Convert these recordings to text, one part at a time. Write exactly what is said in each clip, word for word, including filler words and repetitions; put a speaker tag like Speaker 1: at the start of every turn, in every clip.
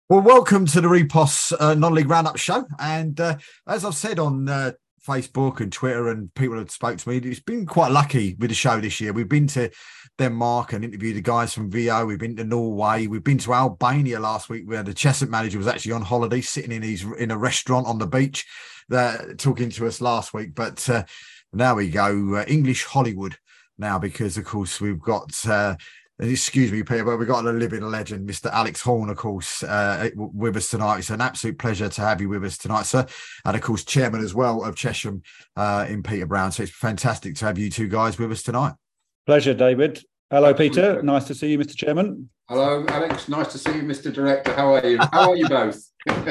Speaker 1: Well, welcome to the Repos uh, non-league roundup show. And uh, as I've said on uh, Facebook and Twitter, and people have spoke to me, it's been quite lucky with the show this year. We've been to Denmark and interviewed the guys from V O. We've been to Norway. We've been to Albania last week, where the Cheshunt manager was actually on holiday, sitting in his in a restaurant on the beach, uh, talking to us last week. But uh, now we go uh, English Hollywood now, because of course we've got. Uh, Excuse me, Peter, but we've got a living legend, Mister Alex Horne, of course, uh, with us tonight. It's an absolute pleasure to have you with us tonight, sir. And, of course, chairman as well of Chesham uh, in Peter Brown. So it's fantastic to have you two guys with us tonight.
Speaker 2: Pleasure, David. Hello, Peter. Nice to see you, Mister Chairman.
Speaker 3: Hello, Alex. Nice to see you, Mister Director. How are you? How are you both?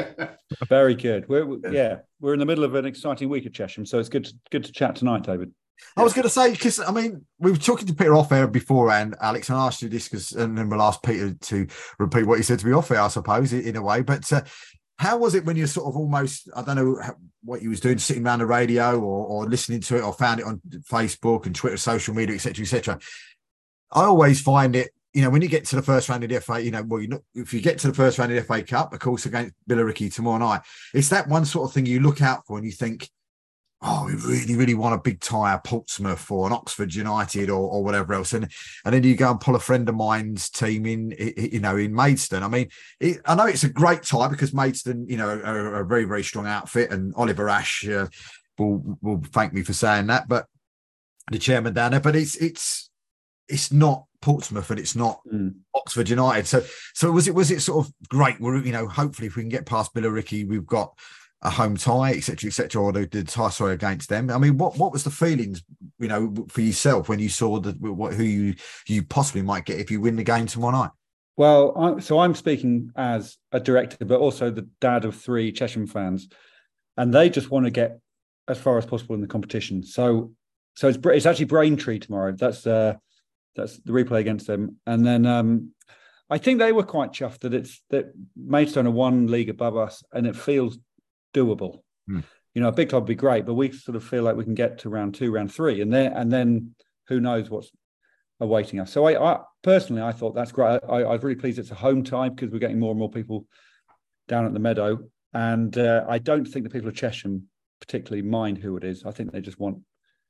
Speaker 2: Very good. We're, we're, yeah, we're in the middle of an exciting week at Chesham, so it's good to, good to chat tonight, David.
Speaker 1: I was going to say, because, I mean, we were talking to Peter off air beforehand, Alex, and I asked you this, because, and then we'll ask Peter to repeat what he said to me off air, I suppose, in a way. But uh, how was it when you're sort of almost, I don't know what you was doing, sitting around the radio or, or listening to it, or found it on Facebook and Twitter, social media, et cetera, et cetera. I always find it, you know, when you get to the first round of the F A, you know, well, you know, if you get to the first round of the F A Cup, of course, against Billericay tomorrow night, it's that one sort of thing you look out for and you think, oh, we really, really want a big tie at Portsmouth or an Oxford United or, or whatever else. And and then you go and pull a friend of mine's team in, you know, in Maidstone. I mean, it, I know it's a great tie because Maidstone, you know, are, are a very, very strong outfit, and Oliver Ash uh, will will thank me for saying that, but the chairman down there, but it's, it's, it's not Portsmouth and it's not mm. Oxford United. So, so was it, was it sort of great? We're, you know, hopefully if we can get past Billericay, we've got a home tie, et cetera, et cetera, or the, the tie, sorry, against them. I mean, what what was the feelings, you know, for yourself when you saw that what who you you possibly might get if you win the game tomorrow night?
Speaker 2: Well, I, so I'm speaking as a director, but also the dad of three Chesham fans, and they just want to get as far as possible in the competition. So, so it's it's actually Braintree tomorrow. That's uh, that's the replay against them, and then um, I think they were quite chuffed that it's that Maidstone are one league above us, and it feels doable. Hmm. You know, a big club would be great, but we sort of feel like we can get to round two, round three, and then and then who knows what's awaiting us. So I, I personally, I thought that's great. I, I was really pleased it's a home tie because we're getting more and more people down at the Meadow, and uh, I don't think the people of Chesham particularly mind who it is. I think they just want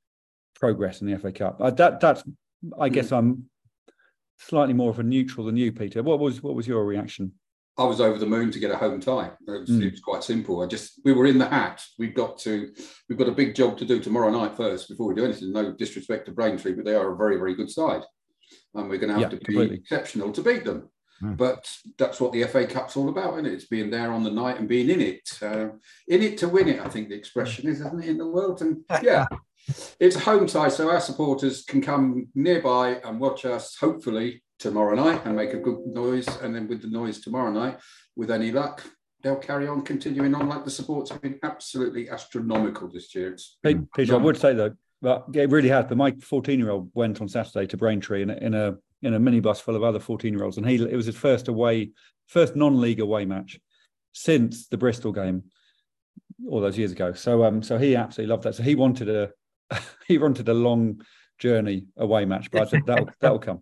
Speaker 2: progress in the F A Cup. Uh, that that's, I guess, I'm slightly more of a neutral than you, Peter. What was what was your reaction?
Speaker 3: I was over the moon to get a home tie. It was, mm. it was quite simple. I just we were in the hat. We've got to we've got a big job to do tomorrow night first before we do anything. No disrespect to Braintree, but they are a very, very good side. And we're going to have yeah, to completely. be exceptional to beat them. Mm. But that's what the F A Cup's all about, isn't it? It's being there on the night and being in it. Uh, in it to win it, I think the expression is, isn't it, in the world? And yeah, it's a home tie, so our supporters can come nearby and watch us, hopefully, tomorrow night and make a good noise, and then with the noise tomorrow night, with any luck, they'll carry on continuing on. Like the support's been absolutely astronomical this year. It's
Speaker 2: Peter, Peter I would say though, but it really has. But my fourteen-year-old went on Saturday to Braintree in a in a in a minibus full of other fourteen-year-olds, and he it was his first away, first non-league away match since the Bristol game all those years ago. So um, so he absolutely loved that. So he wanted a he wanted a long journey away match, but I said that'll that'll come.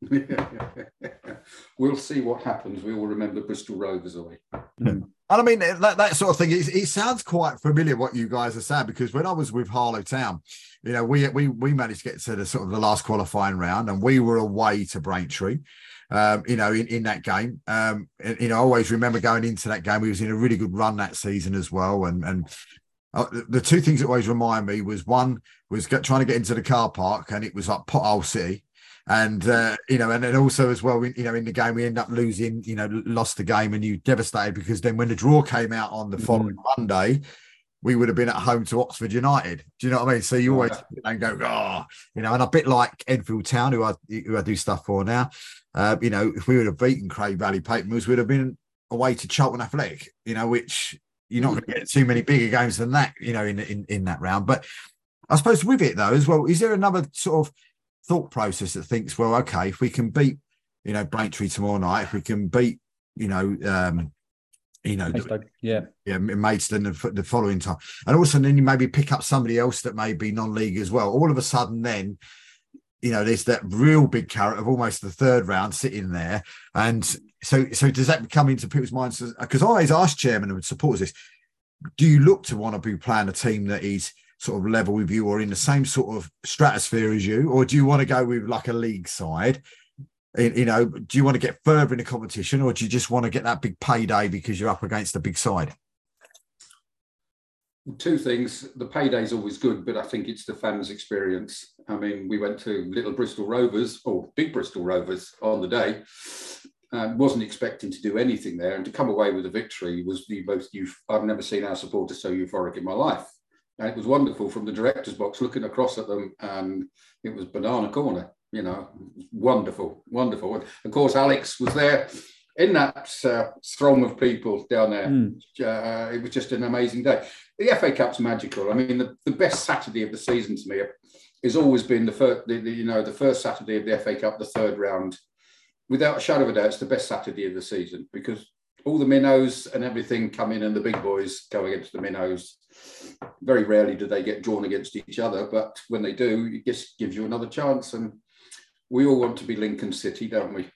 Speaker 3: We'll see what happens. We all remember Bristol Rovers away.
Speaker 1: Mm. And I mean, that, that sort of thing, it, it sounds quite familiar what you guys are saying, because when I was with Harlow Town, you know, we we we managed to get to the sort of the last qualifying round, and we were away to Braintree, um, you know, in, in that game. Um, and, you know, I always remember going into that game, we was in a really good run that season as well. And, and uh, the two things that always remind me was, one was get, trying to get into the car park, and it was like Pothole City. And, uh, you know, and then also as well, you know, in the game, we end up losing, you know, lost the game, and you devastated, because then when the draw came out on the following mm-hmm. Monday, we would have been at home to Oxford United. Do you know what I mean? So you always yeah. and go, oh, you know, and a bit like Enfield Town, who I, who I do stuff for now, uh, you know, if we would have beaten Craig Valley Patent Mills, we'd have been away to Charlton Athletic, you know, which you're not going to get too many bigger games than that, you know, in, in, in that round. But I suppose with it, though, as well, is there another sort of thought process that thinks, well, okay, if we can beat, you know, Braintree tomorrow night, if we can beat, you know, um, you know,
Speaker 2: Maidstone, yeah,
Speaker 1: yeah, Maidstone the, the following time, and also then you maybe pick up somebody else that may be non-league as well. All of a sudden, then you know, there's that real big carrot of almost the third round sitting there. And so, so does that come into people's minds? Because I always ask chairman and supporters this, do you look to want to be playing a team that is sort of level with you or in the same sort of stratosphere as you? Or do you want to go with like a league side? You know, do you want to get further in the competition, or do you just want to get that big payday because you're up against a big side?
Speaker 3: Two things. The payday is always good, but I think it's the fans' experience. I mean, we went to Little Bristol Rovers, or Big Bristol Rovers on the day. Um, wasn't expecting to do anything there, and to come away with a victory was the most. Euph- I've never seen our supporters so euphoric in my life. And it was wonderful from the director's box, looking across at them, and it was banana corner. You know, wonderful, wonderful. And of course, Alex was there in that uh, throng of people down there. Mm. Uh, it was just an amazing day. The F A Cup's magical. I mean, the, the best Saturday of the season to me has always been the first, the, the, you know, the first Saturday of the F A Cup, the third round. Without a shadow of a doubt, it's the best Saturday of the season because all the minnows and everything come in, and the big boys go against the minnows. Very rarely do they get drawn against each other, but when they do, it just gives you another chance. And we all want to be Lincoln City, don't we?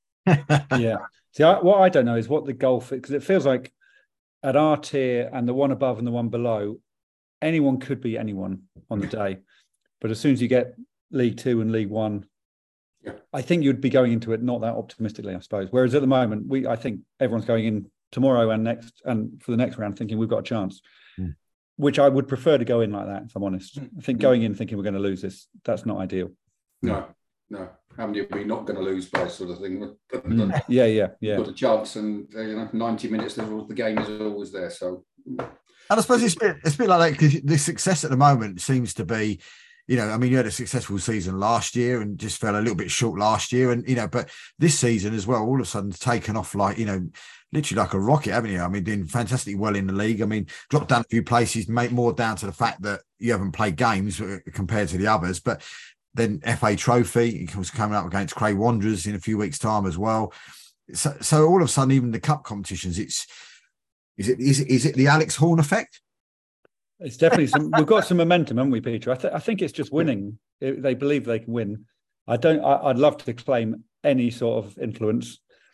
Speaker 2: Yeah. See, I, what I don't know is what the golf, because it feels like at our tier and the one above and the one below, anyone could be anyone on the day. But as soon as you get League Two and League One, yeah. I think you'd be going into it not that optimistically, I suppose. Whereas at the moment, we I think everyone's going in tomorrow and next and for the next round thinking we've got a chance, mm. which I would prefer to go in like that, if I'm honest. I think going in thinking we're going to lose this, that's not ideal.
Speaker 3: No. No, how many are we not going to lose by sort of thing?
Speaker 2: Mm. Yeah, yeah, yeah.
Speaker 3: Got a chance, and uh, you know, ninety minutes. The game is always there. So,
Speaker 1: and I suppose it's a bit, it's a bit like that because the success at the moment seems to be, you know, I mean, you had a successful season last year and just fell a little bit short last year, and you know, but this season as well, all of a sudden, taken off like you know, literally like a rocket, haven't you? I mean, doing fantastically well in the league. I mean, dropped down a few places, made more down to the fact that you haven't played games compared to the others, but. Then F A Trophy, he was coming up against Cray Wanderers in a few weeks' time as well. So, so all of a sudden, even the cup competitions, it's is it is it is it the Alex Horne effect?
Speaker 2: It's definitely some. We've got some momentum, haven't we, Peter? I, th- I think it's just winning. It, they believe they can win. I don't. I, I'd love to claim any sort of influence.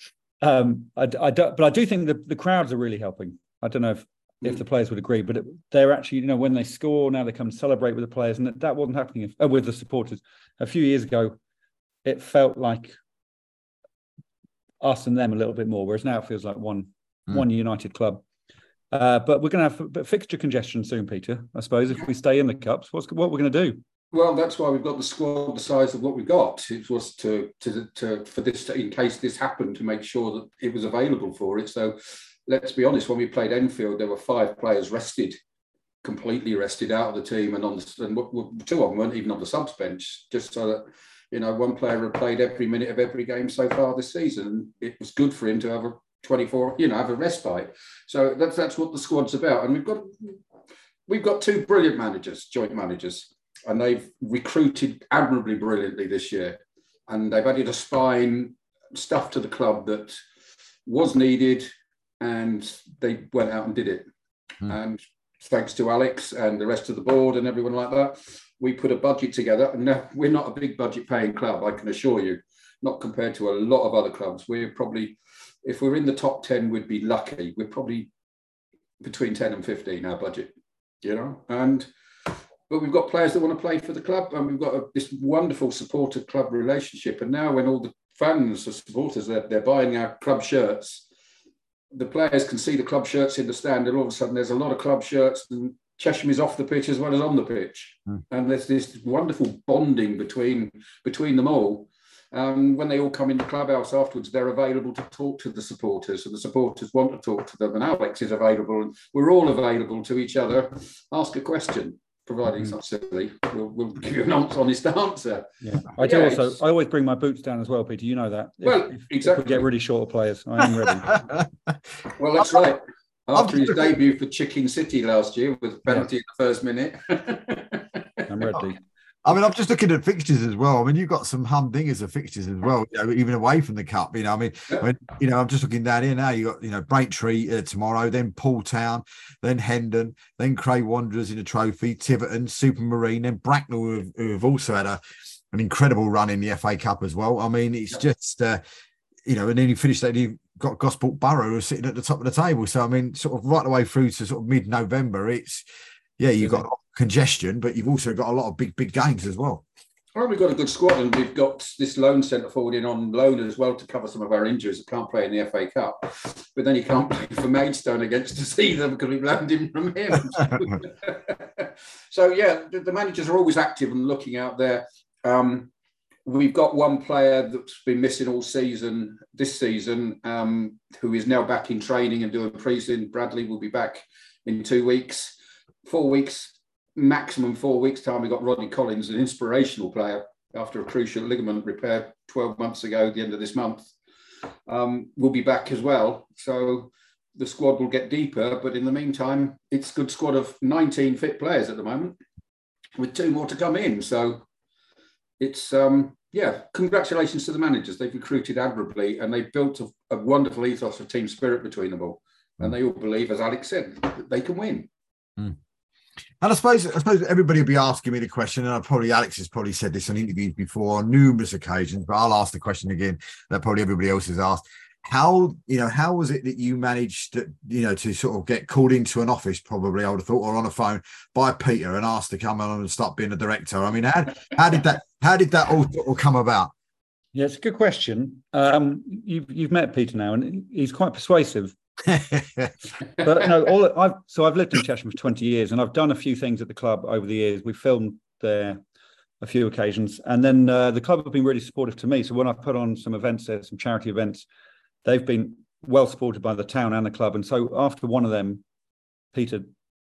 Speaker 2: Um, I, I don't, but I do think the, the crowds are really helping. I don't know if. If the players would agree, but it, they're actually, you know, when they score, now they come to celebrate with the players, and that, that wasn't happening if, uh, with the supporters. A few years ago, it felt like us and them a little bit more, whereas now it feels like one mm. one united club. Uh, but we're going to have but fixture congestion soon, Peter, I suppose, if we stay in the Cups. What's what we're going to do?
Speaker 3: Well, that's why we've got the squad the size of what we've got. It was to, to, to for this, in case this happened, to make sure that it was available for it. So, let's be honest, when we played Enfield, there were five players rested, completely rested out of the team, and on the, and two of them weren't even on the subs bench, just so that, you know, one player had played every minute of every game so far this season. And it was good for him to have a twenty-four, you know, have a respite. So that's that's what the squad's about. And we've got we've got two brilliant managers, joint managers, and they've recruited admirably brilliantly this year. And they've added a spine, stuff to the club that was needed. And they went out and did it. Mm. And thanks to Alex and the rest of the board and everyone like that, we put a budget together. And no, we're not a big budget paying club, I can assure you, not compared to a lot of other clubs. We're probably, if we're in the top ten, we'd be lucky. We're probably between ten and fifteen, our budget, you know. And but we've got players that want to play for the club, and we've got a, this wonderful supporter club relationship. And now when all the fans, the supporters, they're, they're buying our club shirts, the players can see the club shirts in the stand, and all of a sudden there's a lot of club shirts, and Chesham is off the pitch as well as on the pitch. Mm. And there's this wonderful bonding between between them all. Um, when they all come in the clubhouse afterwards, they're available to talk to the supporters, and the supporters want to talk to them, and Alex is available, and we're all available to each other. Ask a question, providing it's not silly, we'll, we'll give you an honest answer.
Speaker 2: Yeah. I do yeah, also, it's... I always bring my boots down as well, Peter, you know that. If,
Speaker 3: well,
Speaker 2: if,
Speaker 3: exactly.
Speaker 2: If we get really short of players, I am ready.
Speaker 3: Well, that's right. After his debut for Chicken City last year with a penalty yeah. in the first minute.
Speaker 2: I'm ready.
Speaker 1: I mean, I'm just looking at fixtures as well. I mean, you've got some humdingers of fixtures as well, you know, even away from the cup. You know, I mean, yeah. when, you know, I'm just looking down here now. You got, you know, Braintree uh, tomorrow, then Paul Town, then Hendon, then Cray Wanderers in a trophy, Tiverton, Supermarine, then Bracknell, who have, who have also had a an incredible run in the F A Cup as well. I mean, it's just, uh, you know, and then you finished that, you got Gosport Borough who are sitting at the top of the table. So, I mean, sort of right the way through to sort of mid-November, it's, yeah, you've got a lot of congestion, but you've also got a lot of big, big games as well.
Speaker 3: Well, we've got a good squad, and we've got this lone centre forward in on loan as well to cover some of our injuries that can't play in the F A Cup. But then you can't play for Maidstone against us either because we've loaned him from him. So, yeah, the, the managers are always active and looking out there. Um, we've got one player that's been missing all season, this season, um, who is now back in training and doing pre-season. Bradley will be back in two weeks, four weeks. Maximum four weeks' time, we got Rodney Collins, an inspirational player after a cruciate ligament repair twelve months ago, at the end of this month. Um, will be back as well. So the squad will get deeper. But in the meantime, it's a good squad of nineteen fit players at the moment, with two more to come in. So it's, um, yeah, congratulations to the managers. They've recruited admirably and they've built a, a wonderful ethos of team spirit between them all. And they all believe, as Alex said, that they can win.
Speaker 1: Mm. And I suppose I suppose everybody will be asking me the question, and I probably Alex has probably said this on interviews before on numerous occasions, but I'll ask the question again that probably everybody else has asked. How, you know, how was it that you managed to, you know, to sort of get called into an office, probably I would have thought, or on a phone by Peter and asked to come on and start being a director? I mean, how, how did that how did that all, all come about?
Speaker 2: Yeah, it's a good question. Um, you've you've met Peter now, and he's quite persuasive. But no, all I've so I've lived in Chesham for twenty years, and I've done a few things at the club over the years. We filmed there a few occasions, and then uh, the club have been really supportive to me. So when I put on some events there, some charity events, they've been well supported by the town and the club. And so after one of them, Peter,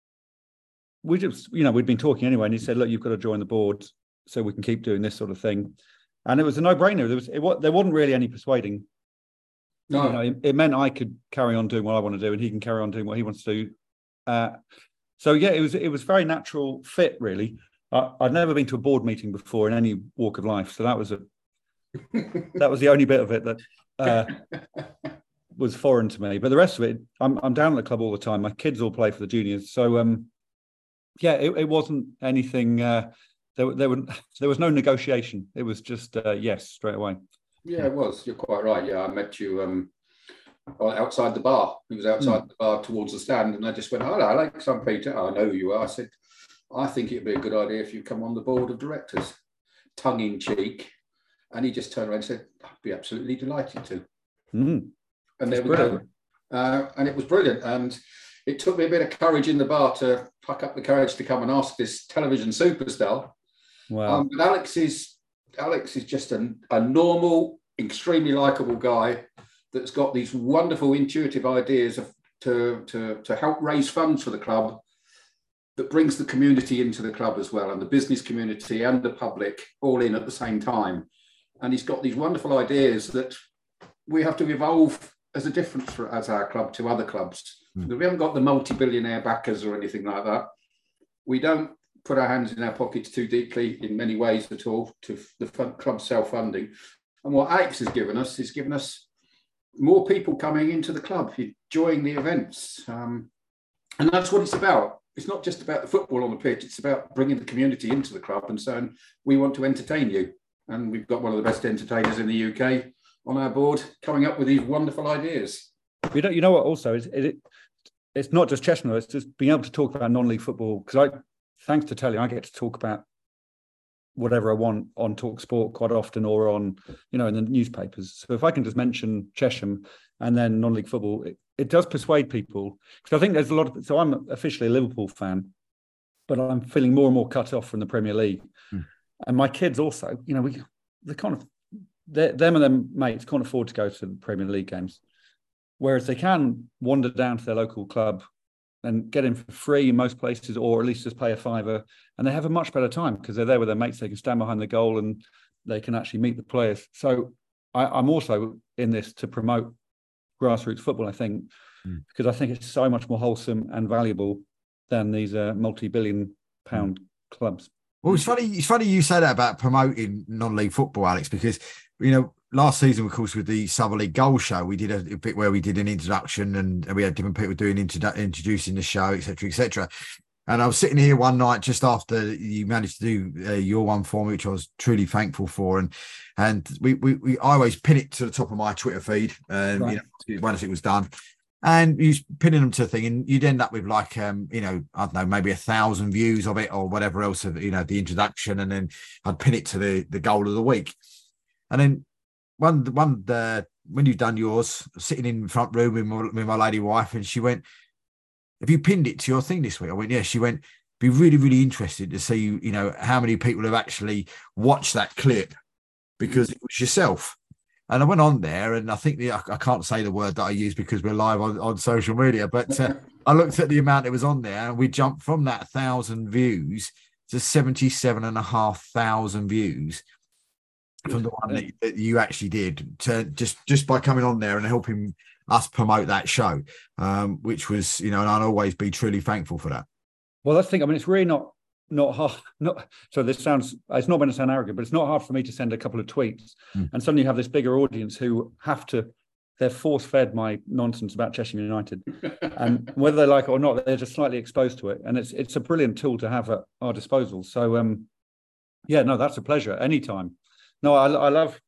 Speaker 2: we just, you know, we'd been talking anyway, and he said, "Look, you've got to join the board so we can keep doing this sort of thing." And it was a no-brainer. There was it, there wasn't really any persuading. No, you know, it, it meant I could carry on doing what I want to do, and he can carry on doing what he wants to do. Uh, so yeah, it was it was very natural fit, really. I, I'd never been to a board meeting before in any walk of life, so that was a that was the only bit of it that uh, was foreign to me. But the rest of it, I'm I'm down at the club all the time. My kids all play for the juniors, so um, yeah, it, it wasn't anything. Uh, there there were there was no negotiation. It was just uh, yes, straight away.
Speaker 3: Yeah, it was. You're quite right. Yeah, I met you um, outside the bar. He was outside mm. the bar towards the stand, and I just went, "Oh, I like some Peter. I know who you are." I said, "I think it'd be a good idea if you come on the board of directors," tongue in cheek. And he just turned around and said, "I'd be absolutely delighted to."
Speaker 2: Mm.
Speaker 3: And there we go. Uh, and it was brilliant. And it took me a bit of courage in the bar to pluck up the courage to come and ask this television superstar.
Speaker 2: Wow.
Speaker 3: Um, but Alex is. Alex is just a, a normal, extremely likable guy that's got these wonderful, intuitive ideas of, to, to, to help raise funds for the club that brings the community into the club as well, and the business community and the public all in at the same time. And he's got these wonderful ideas that we have to evolve as a difference for, as our club to other clubs. Mm. We haven't got the multi-billionaire backers or anything like that. We don't put our hands in our pockets too deeply in many ways at all to the club self-funding. And what Alex has given us is given us more people coming into the club, enjoying the events. Um, and that's what it's about. It's not just about the football on the pitch. It's about bringing the community into the club and saying, we want to entertain you. And we've got one of the best entertainers in the U K on our board coming up with these wonderful ideas.
Speaker 2: You know, you know what also is, is it, it's not just Chesham, it's just being able to talk about non-league football. Because I, thanks to Telly, I get to talk about whatever I want on Talk Sport quite often, or on, you know, in the newspapers. So if I can just mention Chesham and then non-league football, it, it does persuade people. Because I think there's a lot of, so I'm officially a Liverpool fan, but I'm feeling more and more cut off from the Premier League. Hmm. And my kids also, you know, we they kind of, them and their mates can't afford to go to the Premier League games. Whereas they can wander down to their local club and get in for free in most places, or at least just pay a fiver, and they have a much better time because they're there with their mates. They can stand behind the goal and they can actually meet the players. So I, I'm also in this to promote grassroots football, I think, mm. because I think it's so much more wholesome and valuable than these uh, multi-billion pound mm. clubs.
Speaker 1: Well, it's funny. It's funny you say that about promoting non-league football, Alex, because, you know, last season, of course, with the Southern League Goal Show, we did a, a bit where we did an introduction, and we had different people doing introdu- introducing the show, et cetera, et cetera. And I was sitting here one night just after you managed to do uh, your one for me, which I was truly thankful for. And and we, we, we I always pin it to the top of my Twitter feed, um, right. you know, once it was done. And you pinning them to a thing, and you'd end up with like, um, you know, I don't know, maybe a thousand views of it or whatever else of, you know, the introduction, and then I'd pin it to the the goal of the week. And then one one uh, when you've done yours, sitting in the front room with my, with my lady wife, and she went, "Have you pinned it to your thing this week?" I went, "Yeah." She went, "Be really, really interested to see, you know, how many people have actually watched that clip because it was yourself." And I went on there, and I think the, I can't say the word that I use because we're live on, on social media, but uh, I looked at the amount that was on there, and we jumped from that thousand views to seventy-seven and a half thousand views from the one that, that you actually did, to just just by coming on there and helping us promote that show, um, which was, you know, and I'll always be truly thankful for that.
Speaker 2: Well, that's the thing. I mean, it's really not. Not hard, not so. This sounds. It's not going to sound arrogant, but it's not hard for me to send a couple of tweets, mm. and suddenly you have this bigger audience who have to. They're force-fed my nonsense about Cheshire United, and whether they like it or not, they're just slightly exposed to it, and it's it's a brilliant tool to have at our disposal. So, um, yeah, no, that's a pleasure anytime. No, I, I love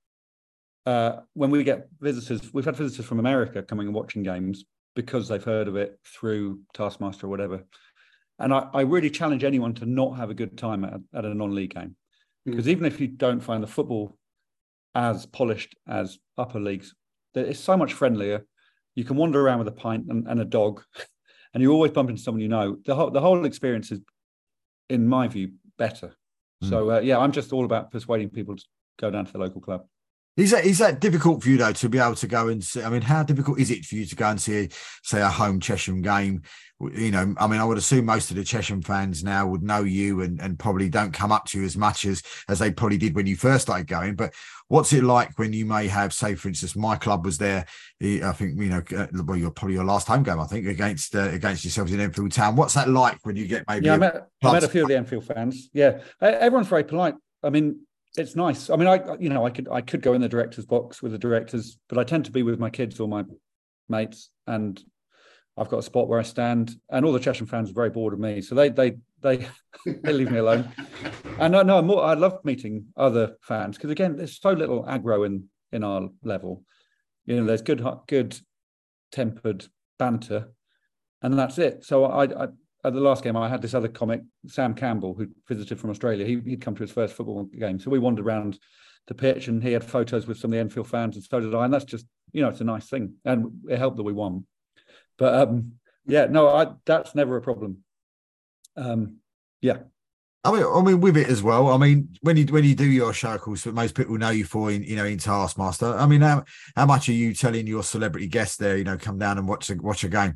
Speaker 2: uh, when we get visitors. We've had visitors from America coming and watching games because they've heard of it through Taskmaster or whatever. And I, I really challenge anyone to not have a good time at, at a non-league game. Because mm. even if you don't find the football as polished as upper leagues, it's so much friendlier. You can wander around with a pint and, and a dog, and you always bump into someone you know. The whole, the whole experience is, in my view, better. Mm. So, uh, yeah, I'm just all about persuading people to go down to the local club.
Speaker 1: Is that is that difficult for you though to be able to go and see? I mean, how difficult is it for you to go and see, say, a home Chesham game? You know, I mean, I would assume most of the Chesham fans now would know you and, and probably don't come up to you as much as as they probably did when you first started going. But what's it like when you may have, say, for instance, my club was there? I think, you know, well, you're probably your last home game, I think, against uh, against yourselves in Enfield Town. What's that like when you get maybe?
Speaker 2: Yeah, I met, I met a few of the Enfield fans. Yeah, everyone's very polite. I mean. It's nice. I mean, I you know, I could I could go in the director's box with the directors, but I tend to be with my kids or my mates, and I've got a spot where I stand. And all the Chesham fans are very bored of me, so they they they they leave me alone. And I know more. I love meeting other fans because again, there's so little aggro in in our level. You know, there's good good tempered banter, and that's it. So I. I At the last game, I had this other comic, Sam Campbell, who visited from Australia. He, he'd come to his first football game. So we wandered around the pitch and he had photos with some of the Enfield fans, and so did I. And that's just, you know, it's a nice thing. And it helped that we won. But um, yeah, no, I, that's never a problem. Um, yeah.
Speaker 1: I mean, I mean, with it as well. I mean, when you when you do your show, of course, most people know you for, in, you know, in Taskmaster. I mean, how how much are you telling your celebrity guests there, you know, come down and watch a, watch a game?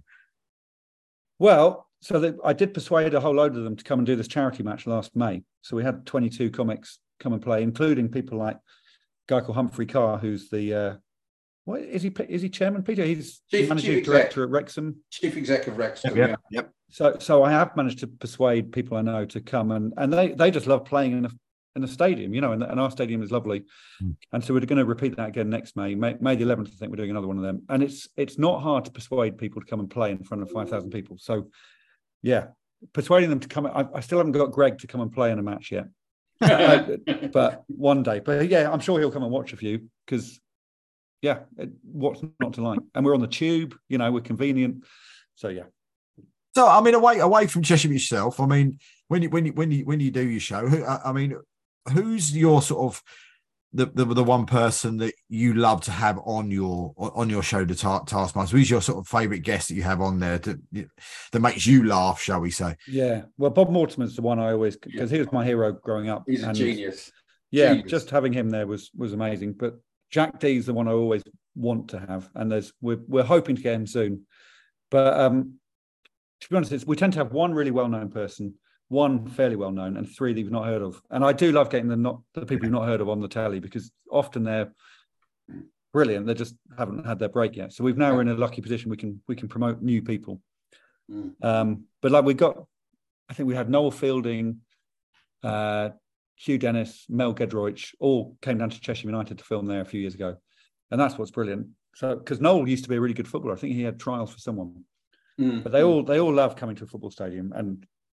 Speaker 2: Well, so that I did persuade a whole load of them to come and do this charity match last May. So we had twenty-two comics come and play, including people like a guy called Humphrey Carr, who's the uh, what is he? Is he chairman, Peter? He's
Speaker 3: Chief,
Speaker 2: managing
Speaker 3: Chief
Speaker 2: director at Wrexham.
Speaker 3: Chief exec of Wrexham.
Speaker 1: Yep. Yep. yep.
Speaker 2: So, so I have managed to persuade people I know to come, and and they they just love playing in a in a stadium, you know, and, and our stadium is lovely. Mm. And so we're going to repeat that again next May, May, May the eleventh. I think we're doing another one of them, and it's it's not hard to persuade people to come and play in front of five thousand people. So. Yeah, persuading them to come. I, I still haven't got Greg to come and play in a match yet, uh, but one day. But yeah, I'm sure he'll come and watch a few because, yeah, it, what's not to like? And we're on the tube, you know, we're convenient. So yeah.
Speaker 1: So I mean, away away from Chesham yourself. I mean, when you when you when you when you do your show, who, I mean, who's your sort of the, the the one person that you love to have on your on your show, the Taskmaster? Who's your sort of favourite guest that you have on there to, that makes you laugh, shall we say?
Speaker 2: Yeah, well, Bob Mortimer's the one I always, because he was my hero growing up.
Speaker 3: He's a and genius.
Speaker 2: Yeah,
Speaker 3: genius. Just
Speaker 2: having him there was was amazing. But Jack D's the one I always want to have, and there's we're we're hoping to get him soon. But um, to be honest, it's, we tend to have one really well known person, one fairly well known, and three that you've not heard of. And I do love getting the not the people you've not heard of on the telly, because often they're brilliant. They just haven't had their break yet. So we've now we're in a lucky position. We can we can promote new people. Mm. Um, but like we got, I think we had Noel Fielding, uh, Hugh Dennis, Mel Gedroich, all came down to Cheshire United to film there a few years ago, and that's what's brilliant. So because Noel used to be a really good footballer, I think he had trials for someone. Mm. But they all they all love coming to a football stadium, and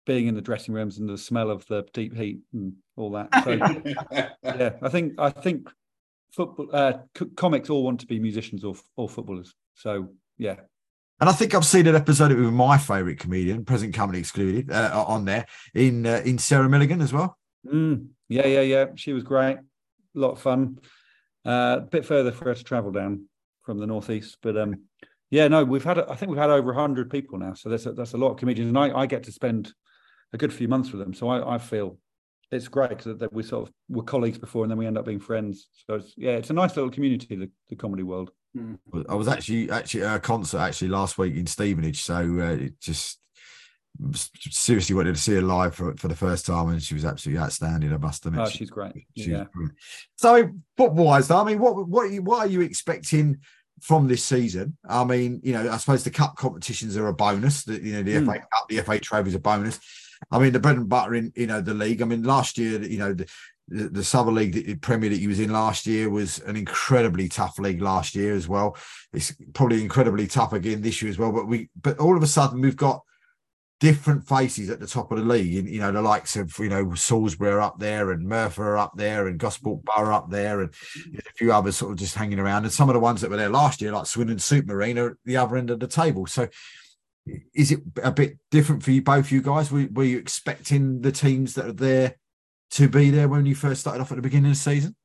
Speaker 2: being in the dressing rooms and the smell of the deep heat and all that. So yeah, I think I think football uh, comics all want to be musicians or or footballers. So yeah.
Speaker 1: And I think I've seen an episode of it with my favourite comedian, present company excluded, uh, on there in uh, in Sarah Milligan as well.
Speaker 2: Mm, yeah, yeah, yeah. She was great. A lot of fun. Uh, a bit further for her to travel down from the northeast, but um, yeah, no, we've had. I think we've had over a hundred people now, so that's a, that's a lot of comedians, and I, I get to spend a good few months with them. So I, I feel it's great because that we sort of were colleagues before, and then we end up being friends. So it's, yeah, it's a nice little community, the, the comedy world.
Speaker 1: I was actually actually at a concert actually last week in Stevenage, so uh, it just seriously wanted to see her live for, for the first time, and she was absolutely outstanding. I must admit,
Speaker 2: oh, she's great.
Speaker 1: She
Speaker 2: yeah.
Speaker 1: So football-wise, I mean, what what are you, what are you expecting from this season? I mean, you know, I suppose the cup competitions are a bonus. The, you know, the mm. F A Cup, the F A Trophy is a bonus. I mean, the bread and butter in you know the league. I mean, last year, you know, the the, the Southern League, the Premier that he was in last year was an incredibly tough league last year as well. It's probably incredibly tough again this year as well. But we, but all of a sudden, we've got different faces at the top of the league. And, you know, the likes of, you know, Salisbury are up there and Merthyr are up there and Gosport Borough up there and you know, a few others sort of just hanging around. And some of the ones that were there last year, like Swindon Supermarine, are at the other end of the table. So is it a bit different for you, both you guys? Were, were you expecting the teams that are there to be there when you first started off at the beginning of the season?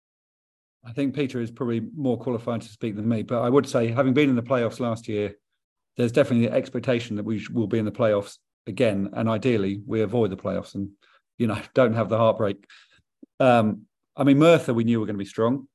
Speaker 2: I think Peter is probably more qualified to speak than me, but I would say, having been in the playoffs last year, there's definitely the expectation that we will be in the playoffs again, and ideally we avoid the playoffs and, you know, don't have the heartbreak. Um, I mean, Merthyr, we knew were going to be strong,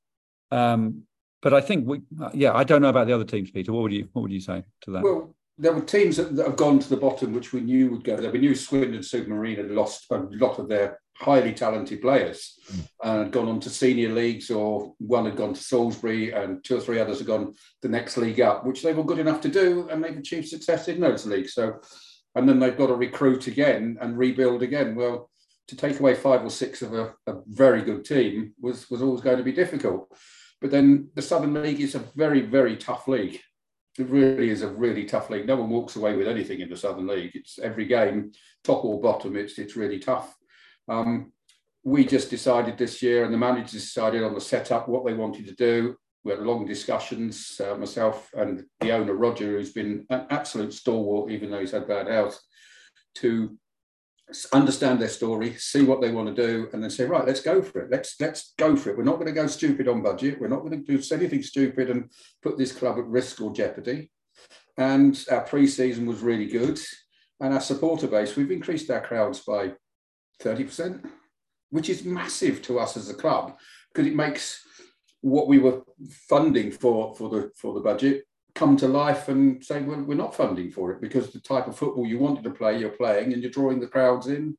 Speaker 2: um, but I think we, yeah, I don't know about the other teams, Peter. What would you, what would you say to that?
Speaker 3: Well, there were teams that, that have gone to the bottom, which we knew would go there. We knew Swindon Supermarine had lost a lot of their highly talented players mm. and had gone on to senior leagues, or one had gone to Salisbury and two or three others had gone the next league up, which they were good enough to do, and they've achieved success in those leagues. So, and then they've got to recruit again and rebuild again. Well, to take away five or six of a, a very good team was, was always going to be difficult. But then the Southern League is a very, very tough league. It really is a really tough league. No one walks away with anything in the Southern League. It's every game, top or bottom, it's it's really tough. Um, we just decided this year, and the managers decided on the setup, what they wanted to do. We had long discussions, uh, myself and the owner, Roger, who's been an absolute stalwart, even though he's had bad health, to understand their story, see what they want to do, and then say, right, let's go for it. Let's let's go for it. We're not going to go stupid on budget. We're not going to do anything stupid and put this club at risk or jeopardy. And our pre-season was really good. And our supporter base, we've increased our crowds by thirty percent, which is massive to us as a club, because it makes what we were funding for, for the for the budget come to life and say, well, we're not funding for it, because the type of football you wanted to play, you're playing, and you're drawing the crowds in.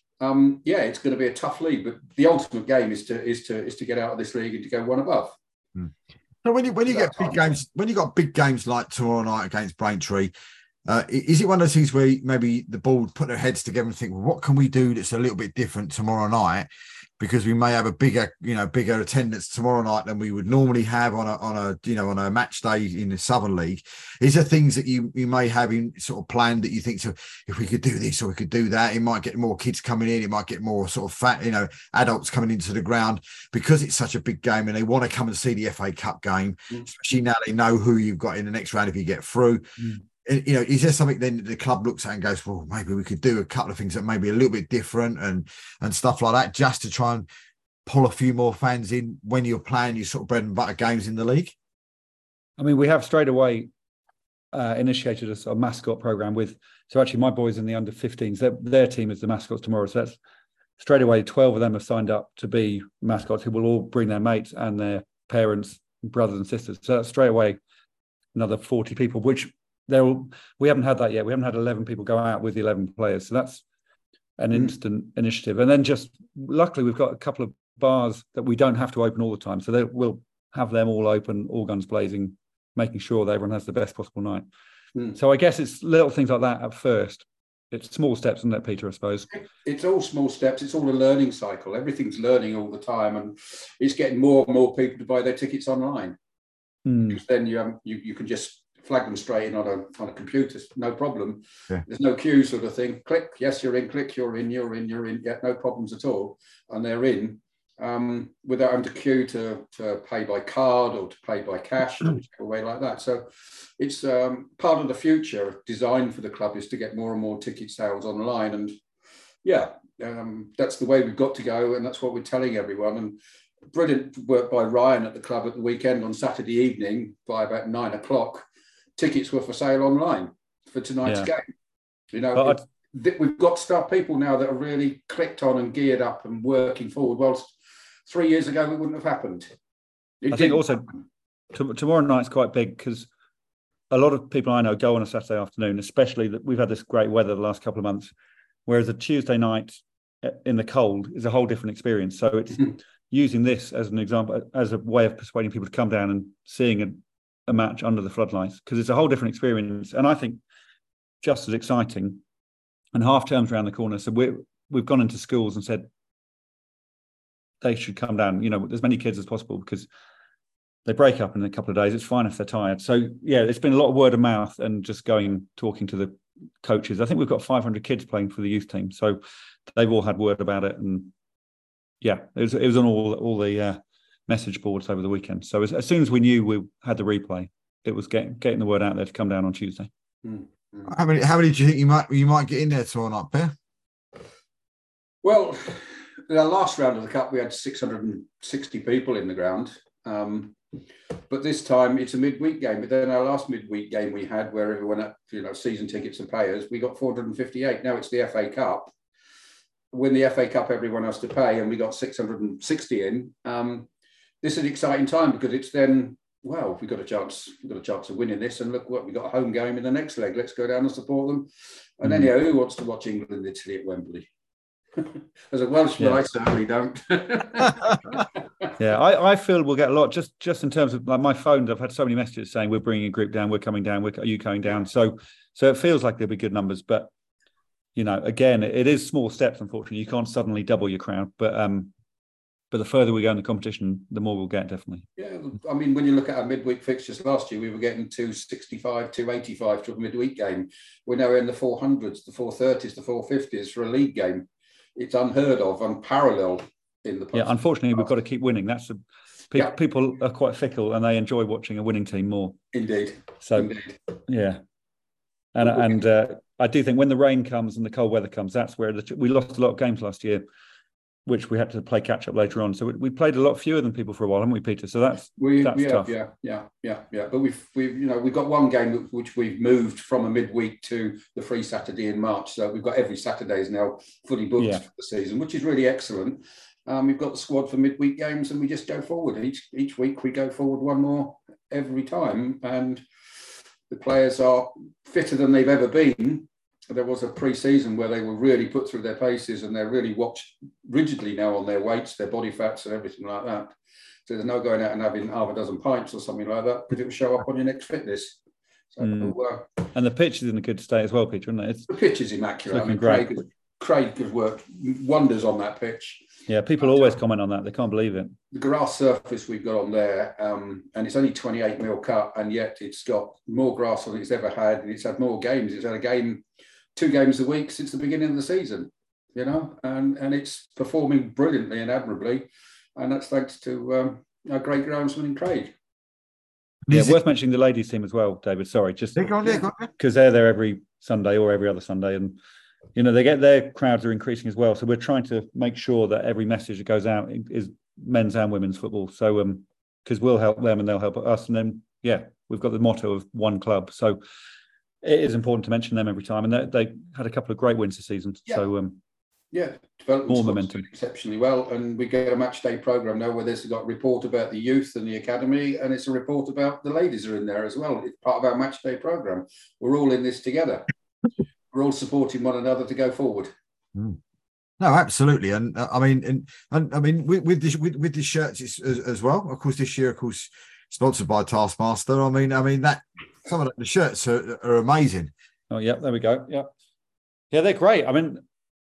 Speaker 3: Um, yeah, it's going to be a tough league, but the ultimate game is to is to is to get out of this league and to go one above.
Speaker 1: Hmm. So when you when you get big games, when you got big games like tomorrow night against Braintree, uh, is it one of those things where maybe the board put their heads together and think, well, what can we do that's a little bit different tomorrow night? Because we may have a bigger, you know, bigger attendance tomorrow night than we would normally have on a, on a, you know, on a match day in the Southern League. Is there things that you, you may have in sort of planned that you think, so if we could do this or we could do that, it might get more kids coming in, it might get more sort of fat, you know, adults coming into the ground, because it's such a big game and they want to come and see the F A Cup game, mm. especially now they know who you've got in the next round if you get through. Mm. You know, is there something then the club looks at and goes, well, maybe we could do a couple of things that may be a little bit different and and stuff like that, just to try and pull a few more fans in when you're playing your sort of bread and butter games in the league?
Speaker 2: I mean, we have straight away uh, initiated a, a mascot program with, so actually my boys in the under fifteens, their, their team is the mascots tomorrow. So that's straight away, twelve of them have signed up to be mascots, who will all bring their mates and their parents, brothers and sisters. So that's straight away another forty people, which they're all, we haven't had that yet. We haven't had eleven people go out with the eleven players. So that's an instant mm. initiative. And then just luckily we've got a couple of bars that we don't have to open all the time. So they will have them all open, all guns blazing, making sure that everyone has the best possible night. Mm. So I guess it's little things like that at first. It's small steps, isn't it, Peter, I suppose?
Speaker 3: It's all small steps. It's all a learning cycle. Everything's learning all the time. And it's getting more and more people to buy their tickets online. Mm. Because then you, have, you you can just flag them straight in on a on a computer, no problem.
Speaker 1: Yeah.
Speaker 3: There's no queue sort of thing. Click, yes, you're in. Click, you're in. You're in. You're in. Yeah, no problems at all, and they're in um, without having to queue to to pay by card or to pay by cash, or whichever way like that. So it's um, part of the future design for the club is to get more and more ticket sales online, and yeah, um, that's the way we've got to go, and that's what we're telling everyone. And brilliant work by Ryan at the club at the weekend on Saturday evening by about nine o'clock. Tickets were for sale online for tonight's yeah. game. You know, it, we've got staff people now that are really clicked on and geared up and working forward. Whilst three years ago, it wouldn't have happened. It
Speaker 2: I think also t- tomorrow night's quite big because a lot of people I know go on a Saturday afternoon, especially that we've had this great weather the last couple of months, whereas a Tuesday night in the cold is a whole different experience. So it's mm-hmm. using this as an example, as a way of persuading people to come down and seeing a, a match under the floodlights, because it's a whole different experience. And I think just as exciting. And half term's around the corner. So we're, we've gone into schools and said they should come down, you know, as many kids as possible, because they break up in a couple of days. It's fine if they're tired. So, yeah, it's been a lot of word of mouth and just going, talking to the coaches. I think we've got five hundred kids playing for the youth team. So they've all had word about it. And, yeah, it was, it was on all, all the uh, message boards over the weekend. So as, as soon as we knew we had the replay, it was getting, getting the word out there to come down on Tuesday.
Speaker 3: Mm-hmm.
Speaker 1: How many, how many do you think you might you might get in there tomorrow night, Per?
Speaker 3: Well, in our last round of the Cup, we had six hundred sixty people in the ground. Um, but this time it's a midweek game. But then our last midweek game we had, where everyone had, you know, season tickets and payers, we got four hundred fifty-eight. Now it's the F A Cup. When the F A Cup, everyone has to pay, and we got six hundred sixty in. Um, this is an exciting time because it's then, well, we've got a chance, we've got a chance of winning this, and look what we've got a home game in the next leg. Let's go down and support them. And then, yeah, who wants to watch England and Italy at Wembley? As a Welshman, yeah. I certainly don't.
Speaker 2: yeah, I, I feel we'll get a lot just just in terms of like my phone. I've had so many messages saying we're bringing a group down, we're coming down, we're, are you coming down? So, so it feels like there'll be good numbers, but you know, again, it, it is small steps. Unfortunately, you can't suddenly double your crowd, but um, but the further we go in the competition, the more we'll get, definitely.
Speaker 3: Yeah, I mean, when you look at our midweek fixtures last year, we were getting two sixty-five, two eighty-five to a midweek game. We're now in the four hundreds, the four thirties, the four fifties for a league game. It's unheard of, unparalleled in the past.
Speaker 2: Yeah, unfortunately, we've got to keep winning. That's a, pe-
Speaker 3: yeah.
Speaker 2: People are quite fickle and they enjoy watching a winning team more.
Speaker 3: Indeed.
Speaker 2: So,
Speaker 3: Indeed.
Speaker 2: yeah. And, and uh, I do think when the rain comes and the cold weather comes, that's where the, we lost a lot of games last year, which we had to play catch up later on. So we, we played a lot fewer than people for a while, haven't we, Peter? So that's
Speaker 3: we,
Speaker 2: that's
Speaker 3: yeah,
Speaker 2: tough.
Speaker 3: Yeah, yeah, yeah, yeah. But we've we've you know we've got one game which we've moved from a midweek to the free Saturday in March. So we've got every Saturdays now fully booked yeah. for the season, which is really excellent. Um, we've got the squad for midweek games, and we just go forward. Each each week we go forward one more every time, and the players are fitter than they've ever been. There was a pre-season where they were really put through their paces, and they're really watched rigidly now on their weights, their body fats and everything like that. So there's no going out and having half a dozen pints or something like that, because it will show up on your next fitness. So,
Speaker 2: mm.
Speaker 3: uh,
Speaker 2: and the pitch is in a good state as well, Peter, isn't it? It's,
Speaker 3: the pitch is immaculate. I mean,
Speaker 2: great.
Speaker 3: Craig, Craig has worked wonders on that pitch.
Speaker 2: Yeah, people always comment on that. They can't believe it.
Speaker 3: The grass surface we've got on there, um, and it's only twenty-eight mil cut, and yet it's got more grass than it's ever had, and it's had more games. It's had a game, two games a week since the beginning of the season, you know, and, and it's performing brilliantly and admirably, and that's thanks to um, our great groundsman in Craig.
Speaker 2: Yeah, worth mentioning the ladies team as well, David. Sorry, just because they're there every Sunday or every other Sunday, and you know they get their crowds are increasing as well. So we're trying to make sure that every message that goes out is men's and women's football. So um, because we'll help them and they'll help us, and then yeah, we've got the motto of one club. So it is important to mention them every time, and they, they had a couple of great wins this season. Yeah. So um,
Speaker 3: yeah, development
Speaker 2: more momentum,
Speaker 3: exceptionally well, and we get a match day program now where there's got a report about the youth and the academy, and it's a report about the ladies are in there as well. It's part of our match day program. We're all in this together. We're all supporting one another to go forward.
Speaker 1: Mm. No, absolutely, and uh, I mean, and, and I mean, with with, this, with with the shirts as, as well. Of course, this year, of course, sponsored by Taskmaster. I mean, I mean that some of the shirts are, are amazing.
Speaker 2: Oh yeah, there we go. Yeah, yeah, they're great. I mean,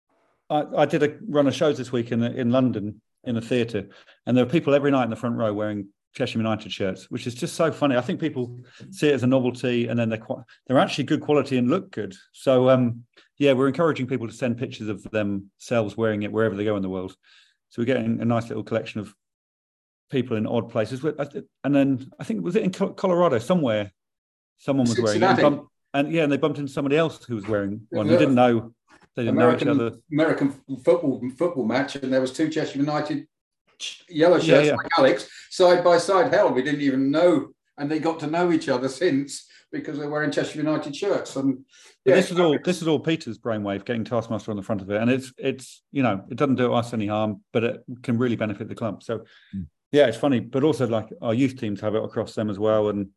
Speaker 2: I, I did a run of shows this week in in London in a theatre, and there were people every night in the front row wearing Cheshire United shirts, which is just so funny. I think people see it as a novelty, and then they're quite, they're actually good quality and look good. So um, yeah, we're encouraging people to send pictures of themselves wearing it wherever they go in the world. So we're getting a nice little collection of people in odd places. And then I think was it in Colorado somewhere, someone was wearing it, and, bumped, and yeah, and they bumped into somebody else who was wearing one. Who didn't know they didn't
Speaker 3: American,
Speaker 2: know each other.
Speaker 3: American football football match, and there was two Cheshire United yellow shirts yeah, yeah. like Alex side by side. Hell, we didn't even know, and they got to know each other since because they're wearing Cheshire United shirts. And
Speaker 2: yeah, this is all this is all Peter's brainwave, getting Taskmaster on the front of it, and it's it's you know it doesn't do us any harm, but it can really benefit the club. So mm. yeah, it's funny, but also like our youth teams have it across them as well, and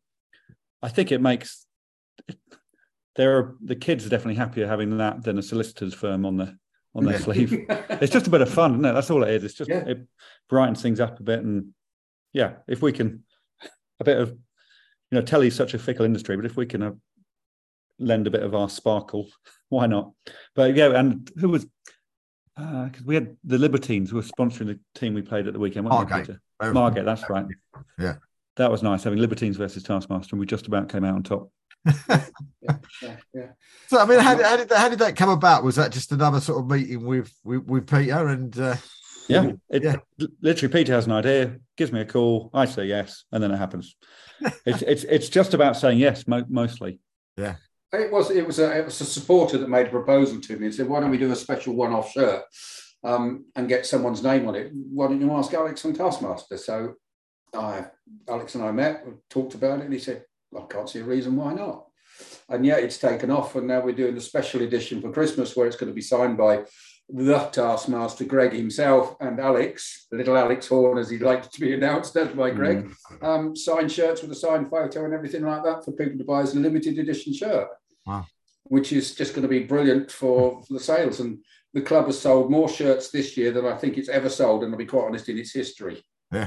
Speaker 2: I think it makes it, there are the kids are definitely happier having that than a solicitor's firm on the. on their yeah. sleeve. It's just a bit of fun, isn't it? That's all it is. It's just yeah. it brightens things up a bit, and yeah, if we can, a bit of, you know, telly's such a fickle industry, but if we can uh, lend a bit of our sparkle, why not? But yeah, and who was? Because uh, we had the Libertines who were sponsoring the team we played at the weekend.
Speaker 1: Margate,
Speaker 2: Margate, that's right.
Speaker 1: Yeah,
Speaker 2: that was nice having Libertines versus Taskmaster, and we just about came out on top.
Speaker 3: yeah, yeah, yeah.
Speaker 1: So I mean, how did, how did how did that come about? Was that just another sort of meeting with with, with Peter and? Uh,
Speaker 2: yeah, it, yeah, literally, Peter has an idea, gives me a call, I say yes, and then it happens. it's it's it's just about saying yes, mo- mostly.
Speaker 1: Yeah,
Speaker 3: it was it was a it was a supporter that made a proposal to me and said, "Why don't we do a special one-off shirt um, and get someone's name on it? Why don't you ask Alex and Taskmaster?" So, I Alex and I met, talked about it, and he said, I can't see a reason why not. And yeah, it's taken off. And now we're doing the special edition for Christmas where it's going to be signed by the Taskmaster, Greg himself, and Alex, little Alex Horn, as he'd like to be announced as by Greg. Mm. Um, signed shirts with a signed photo and everything like that for people to buy as a limited edition shirt.
Speaker 1: Wow.
Speaker 3: Which is just going to be brilliant for, for the sales. And the club has sold more shirts this year than I think it's ever sold, and I'll be quite honest, in its history.
Speaker 1: Yeah.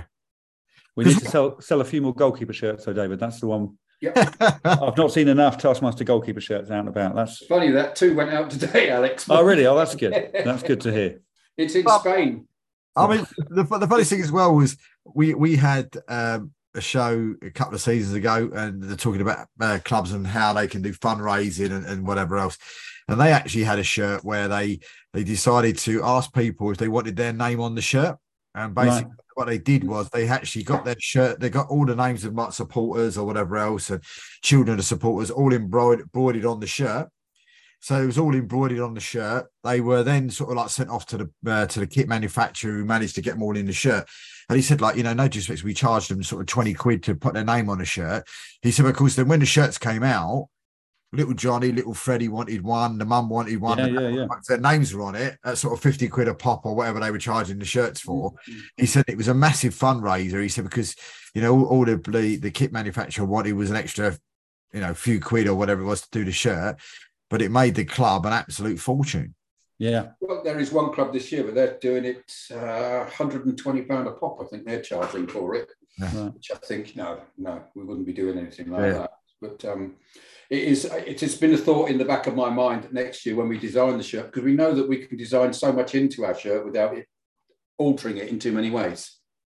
Speaker 2: We need to sell sell a few more goalkeeper shirts, though, David. That's the one.
Speaker 3: Yeah,
Speaker 2: I've not seen enough Taskmaster goalkeeper shirts out and about. That's
Speaker 3: funny. That two went out today, Alex.
Speaker 2: Oh, really? Oh, that's good. That's good to hear.
Speaker 3: It's in well, Spain.
Speaker 1: I mean, the, the funny thing as well was we we had um, a show a couple of seasons ago, and they're talking about uh, clubs and how they can do fundraising and, and whatever else. And they actually had a shirt where they they decided to ask people if they wanted their name on the shirt, and basically. Right. What they did was they actually got their shirt, they got all the names of like supporters or whatever else, and children of supporters all embroidered, embroidered on the shirt. So it was all embroidered on the shirt. They were then sort of like sent off to the uh, to the kit manufacturer who managed to get them all in the shirt. And he said, like, you know, no disrespect, we charged them sort of twenty quid to put their name on a shirt. He said, of course, then when the shirts came out, little Johnny, little Freddie wanted one, the mum wanted one,
Speaker 2: yeah, yeah, yeah.
Speaker 1: their names were on it at sort of fifty quid a pop or whatever they were charging the shirts for. Mm-hmm. He said it was a massive fundraiser. He said, because, you know, all, all the, the the kit manufacturer wanted was an extra, you know, few quid or whatever it was to do the shirt, but it made the club an absolute fortune.
Speaker 2: Yeah.
Speaker 3: Well, there is one club this year, but they're doing it uh, one hundred twenty pounds a pop. I think they're charging for it,
Speaker 1: yeah.
Speaker 3: Which I think, no, no, we wouldn't be doing anything like
Speaker 1: yeah.
Speaker 3: that. But um, it is. It has been a thought in the back of my mind that next year when we design the shirt, because we know that we can design so much into our shirt without it altering it in too many ways.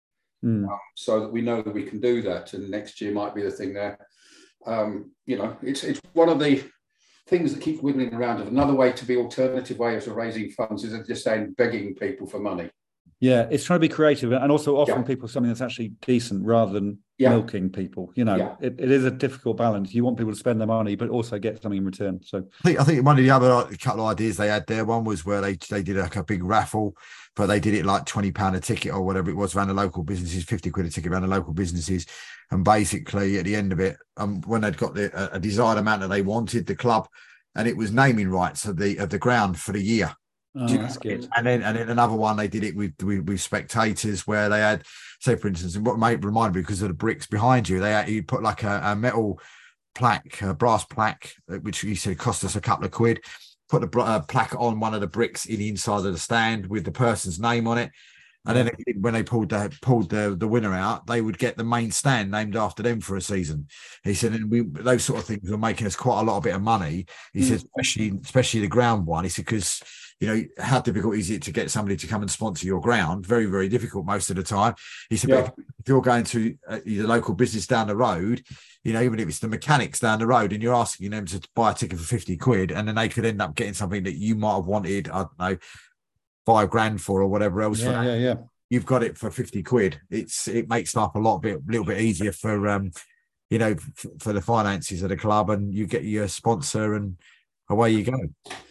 Speaker 2: Mm.
Speaker 3: Um, so that we know that we can do that, and next year might be the thing there. Um, you know, it's it's one of the things that keep wiggling around. Another way to be alternative ways of raising funds is just saying begging people for money.
Speaker 2: Yeah, it's trying to be creative and also offering
Speaker 3: yeah. people
Speaker 2: something that's actually decent rather than
Speaker 3: yeah.
Speaker 2: milking people. You know,
Speaker 3: yeah.
Speaker 2: it, it is a difficult balance. You want people to spend their money, but also get something in return. So
Speaker 1: I think I think one of the other a couple of ideas they had there, one was where they they did like a big raffle, but they did it like twenty pounds a ticket or whatever it was around the local businesses, fifty quid a ticket around the local businesses. And basically at the end of it, um, when they'd got the, a desired amount that they wanted, the club, and it was naming rights of the of the ground for the year.
Speaker 2: Oh, that's good.
Speaker 1: And then and then another one they did it with, with with spectators where they had, say for instance, and what might remind me because of the bricks behind you, they had, you put like a, a metal plaque, a brass plaque, which he said cost us a couple of quid. Put the uh, plaque on one of the bricks in the inside of the stand with the person's name on it. And then it, when they pulled the pulled the, the winner out, they would get the main stand named after them for a season. He said, and we those sort of things were making us quite a lot of bit of money. He mm. said, especially especially the ground one. He said, because you know how difficult is it to get somebody to come and sponsor your ground? Very, very difficult most of the time. He said, yeah. but if, if you're going to uh, your local business down the road, you know, even if it's the mechanics down the road, and you're asking them to buy a ticket for fifty quid, and then they could end up getting something that you might have wanted, I don't know, five grand for or whatever else.
Speaker 2: Yeah, yeah, yeah.
Speaker 1: You've got it for fifty quid. It's it makes life a lot bit, little bit easier for um, you know, f- for the finances of the club, and you get your sponsor, and away you go.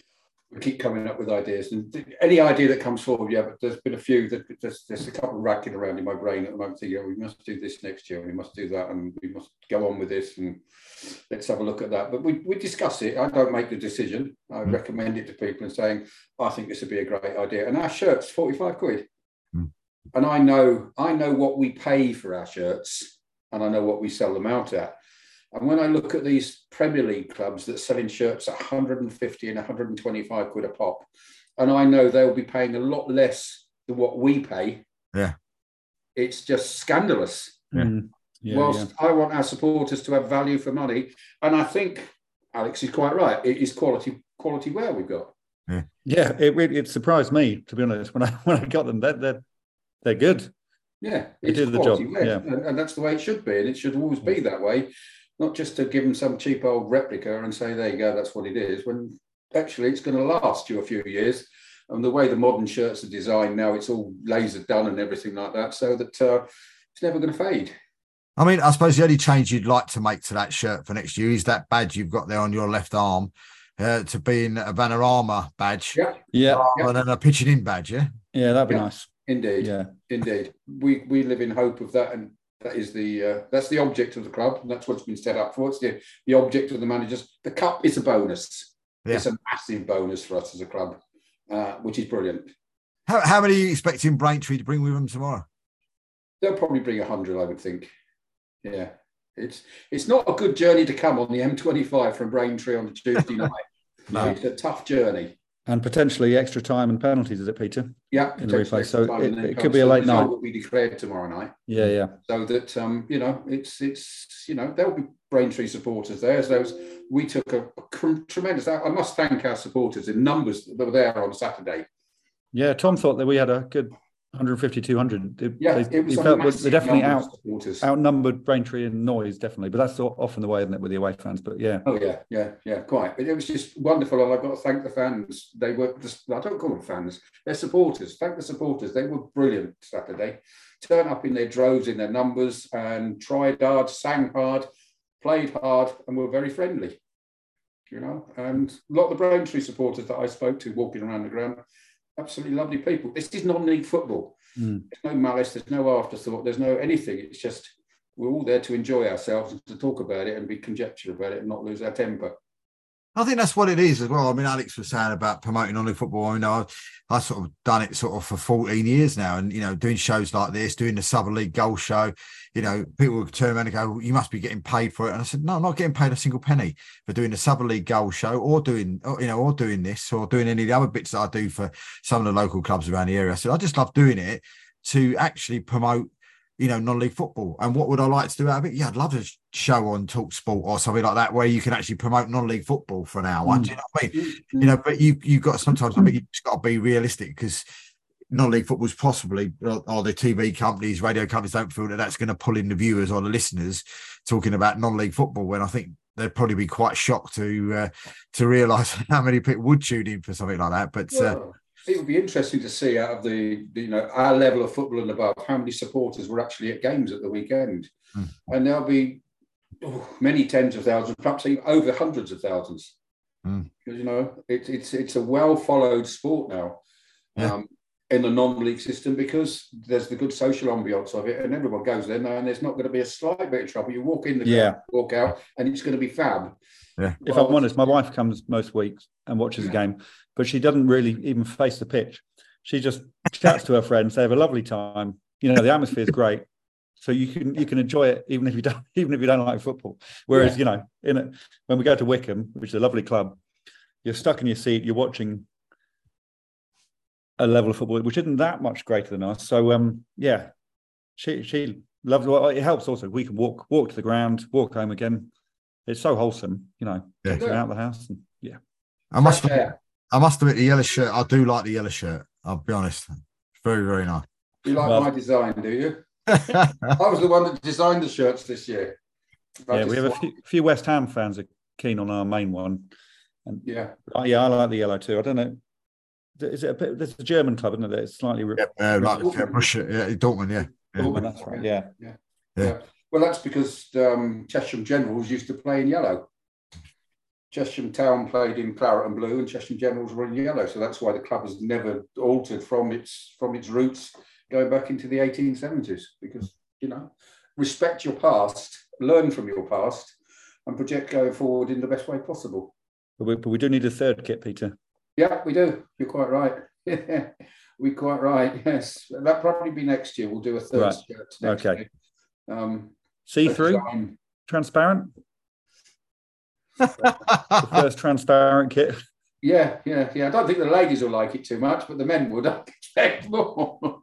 Speaker 3: We keep coming up with ideas, and any idea that comes forward, yeah. But there's been a few that there's, there's a couple racking around in my brain at the moment. Thinking, oh, we must do this next year, and we must do that, and we must go on with this, and let's have a look at that. But we we discuss it. I don't make the decision. I mm. recommend it to people and saying, I think this would be a great idea. And our shirts, forty-five quid. Mm. And I know I know what we pay for our shirts, and I know what we sell them out at. And when I look at these Premier League clubs that are selling shirts at one hundred fifty and one hundred twenty-five quid a pop, and I know they'll be paying a lot less than what we pay.
Speaker 1: Yeah,
Speaker 3: it's just scandalous.
Speaker 1: Yeah.
Speaker 2: Mm. Yeah,
Speaker 3: Whilst
Speaker 2: yeah.
Speaker 3: I want our supporters to have value for money, and I think Alex is quite right. It is quality quality wear we've got.
Speaker 1: Yeah,
Speaker 2: yeah. It it surprised me, to be honest, when I when I got them. They're they're, they're good.
Speaker 3: Yeah,
Speaker 2: they
Speaker 3: it's
Speaker 2: do the job.
Speaker 3: wear,
Speaker 2: yeah,
Speaker 3: and, and that's the way it should be, and it should always be that way. Not just to give them some cheap old replica and say, there you go, that's what it is, when actually it's going to last you a few years. And the way the modern shirts are designed now, it's all laser done and everything like that, so that uh, it's never going to fade.
Speaker 1: I mean, I suppose the only change you'd like to make to that shirt for next year is that badge you've got there on your left arm uh, to being a Vanarama badge.
Speaker 3: Yeah.
Speaker 2: Yeah.
Speaker 1: Rather than a pitching in badge, yeah?
Speaker 2: Yeah, that'd be
Speaker 3: yeah.
Speaker 2: nice.
Speaker 3: Indeed.
Speaker 2: Yeah.
Speaker 3: Indeed. We we live in hope of that, and that is the uh, that's the object of the club, and that's what's been set up for. It's the, the object of the managers. The cup is a bonus. Yeah. It's a massive bonus for us as a club, uh, which is brilliant.
Speaker 1: How, how many are you expecting Braintree to bring with them tomorrow?
Speaker 3: They'll probably bring a hundred, I would think. Yeah, it's it's not a good journey to come on the M twenty-five from Braintree on a Tuesday night. No. It's a tough journey.
Speaker 2: And potentially extra time and penalties, is it, Peter?
Speaker 3: Yeah,
Speaker 2: in the replay. So it, it could be a late night.
Speaker 3: What we declared tomorrow night.
Speaker 2: Yeah, yeah.
Speaker 3: So that um, you know, it's it's you know, there'll be Braintree supporters there. As those, we took a, a tremendous. I must thank our supporters in numbers that were there on Saturday.
Speaker 2: Yeah, Tom thought that we had a good one hundred fifty, two hundred. It,
Speaker 3: yeah,
Speaker 2: they,
Speaker 3: it was
Speaker 2: felt they're definitely out,
Speaker 3: supporters.
Speaker 2: outnumbered Braintree in noise, definitely. But that's often the way, isn't it, with the away fans? But yeah.
Speaker 3: Oh, yeah, yeah, yeah, quite. But it was just wonderful. And I've got to thank the fans. They were just, I don't call them fans, they're supporters. Thank the supporters. They were brilliant Saturday. Turned up in their droves, in their numbers, and tried hard, sang hard, played hard, and were very friendly. You know, and a lot of the Braintree supporters that I spoke to walking around the ground, absolutely lovely people. This is non-league football.
Speaker 2: Mm.
Speaker 3: There's no malice, there's no afterthought, there's no anything. It's just we're all there to enjoy ourselves and to talk about it and be conjecture about it and not lose our temper.
Speaker 1: I think that's what it is as well. I mean, Alex was saying about promoting non-league football. I mean, I, I sort of done it sort of for fourteen years now, and you know, doing shows like this, doing the Southern League Goal Show. You know, people would turn around and go, well, "You must be getting paid for it." And I said, "No, I'm not getting paid a single penny for doing the Southern League Goal Show, or doing, or, you know, or doing this, or doing any of the other bits that I do for some of the local clubs around the area." I said, "I just love doing it to actually promote, you know, non-league football. And what would I like to do out of it? Yeah, I'd love a show on Talk Sport or something like that where you can actually promote non-league football for an hour. Mm. Do you know what I mean? Mm-hmm. You know, but you you got sometimes I think you've just got to be realistic, because non-league football is possibly, or the T V companies, radio companies don't feel that that's going to pull in the viewers or the listeners talking about non-league football, when I think they'd probably be quite shocked to uh, to realise how many people would tune in for something like that. But
Speaker 3: well, uh, it would be interesting to see out of the, you know, our level of football and above, how many supporters were actually at games at the weekend. Mm. And there'll be oh, many tens of thousands, perhaps even over hundreds of thousands.
Speaker 1: Mm.
Speaker 3: Because, you know, it, it's it's a well-followed sport now.
Speaker 1: Yeah.
Speaker 3: Um, in the non-league system, because there's the good social ambience of it, and everyone goes there now, and there's not going to be a slight bit of trouble. You walk in the
Speaker 2: yeah.
Speaker 3: ground, walk out, and it's going to be fab.
Speaker 1: Yeah.
Speaker 2: If well, I'm honest, my wife comes most weeks and watches yeah. the game, but she doesn't really even face the pitch. She just chats to her friends. They have a lovely time. You know, the atmosphere is great, so you can you can enjoy it even if you don't even if you don't like football. Whereas yeah. you know, in a, when we go to Wickham, which is a lovely club, you're stuck in your seat. You're watching a level of football which isn't that much greater than us. So um, yeah, she she loves. Well, it helps also. We can walk walk to the ground, walk home again. It's so wholesome, you know.
Speaker 1: Yeah.
Speaker 2: Get out of the house, and yeah.
Speaker 1: I must admit, I must admit the yellow shirt. I do like the yellow shirt. I'll be honest. Very very nice.
Speaker 3: You like
Speaker 2: Well,
Speaker 3: my design, do you? I was the one that designed the shirts this year. I
Speaker 2: Yeah, we have a
Speaker 3: just-
Speaker 2: few, few West Ham fans are keen on our main one. And
Speaker 3: Yeah,
Speaker 2: oh, yeah, I like the yellow too. I don't know. Is it a bit? There's a German club, isn't it? It's slightly.
Speaker 1: Yeah, uh, like yeah, Russia, yeah, Dortmund, yeah. yeah.
Speaker 2: Oh, that's right. Yeah.
Speaker 3: yeah,
Speaker 1: Yeah.
Speaker 3: yeah. Well, that's because um, Chesham Generals used to play in yellow. Chesham Town played in claret and blue, and Chesham Generals were in yellow. So that's why the club has never altered from its from its roots going back into the eighteen seventies. Because you know, respect your past, learn from your past, and project going forward in the best way possible.
Speaker 2: But we, but we do need a third kit, Peter.
Speaker 3: Yeah, we do. You're quite right. Yeah, we're quite right. Yes, that'll probably be next year. We'll do a third
Speaker 2: Right.
Speaker 3: shirt next
Speaker 2: Okay.
Speaker 3: year. Um,
Speaker 2: See through,
Speaker 3: design.
Speaker 2: transparent. The first transparent kit.
Speaker 3: Yeah, yeah, yeah. I don't think the ladies will like it too much, but the men would. I expect more.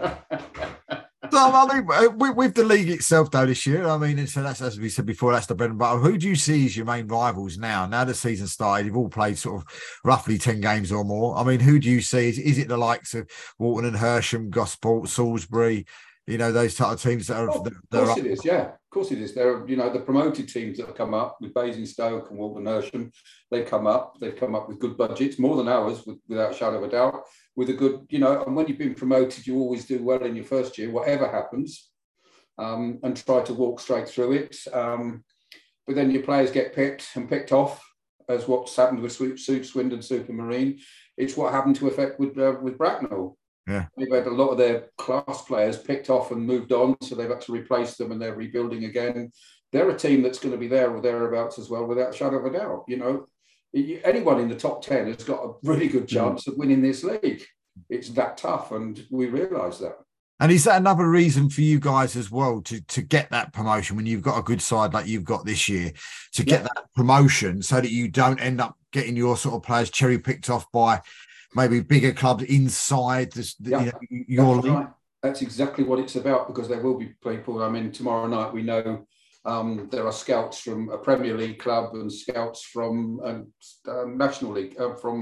Speaker 1: So, I mean, uh, with, with the league itself, though, this year, I mean, so that's as we said before, that's the bread and butter. Who do you see as your main rivals now? Now the season started, you've all played sort of roughly ten games or more. I mean, who do you see? Is, is it the likes of Walton and Hersham, Gosport, Salisbury? You know, those type of teams that are.
Speaker 3: Oh,
Speaker 1: that
Speaker 3: of
Speaker 1: are
Speaker 3: course
Speaker 1: up.
Speaker 3: it is, yeah. Of course it is. There are, you know, the promoted teams that have come up with Basingstoke and Walton Hersham. They've come up. They've come up with good budgets, more than ours, with, without a shadow of a doubt. With a good, you know, and when you've been promoted, you always do well in your first year, whatever happens, um, and try to walk straight through it. Um, but then your players get picked and picked off, as what's happened with Soup Swindon Supermarine. It's what happened to effect with uh, with Bracknell.
Speaker 1: Yeah.
Speaker 3: They've had a lot of their class players picked off and moved on, so they've had to replace them and they're rebuilding again. They're a team that's going to be there or thereabouts as well, without a shadow of a doubt. You know, anyone in the top ten has got a really good chance mm. of winning this league. It's that tough, and we realise that.
Speaker 1: And is that another reason for you guys as well to, to get that promotion when you've got a good side like you've got this year, to get yeah. that promotion so that you don't end up getting your sort of players cherry picked off by maybe bigger clubs inside this,
Speaker 3: yeah.
Speaker 1: you know, your
Speaker 3: That's
Speaker 1: league?
Speaker 3: Right. That's exactly what it's about, because there will be people. I mean, tomorrow night we know um, there are scouts from a Premier League club and scouts from a um, National League, uh, from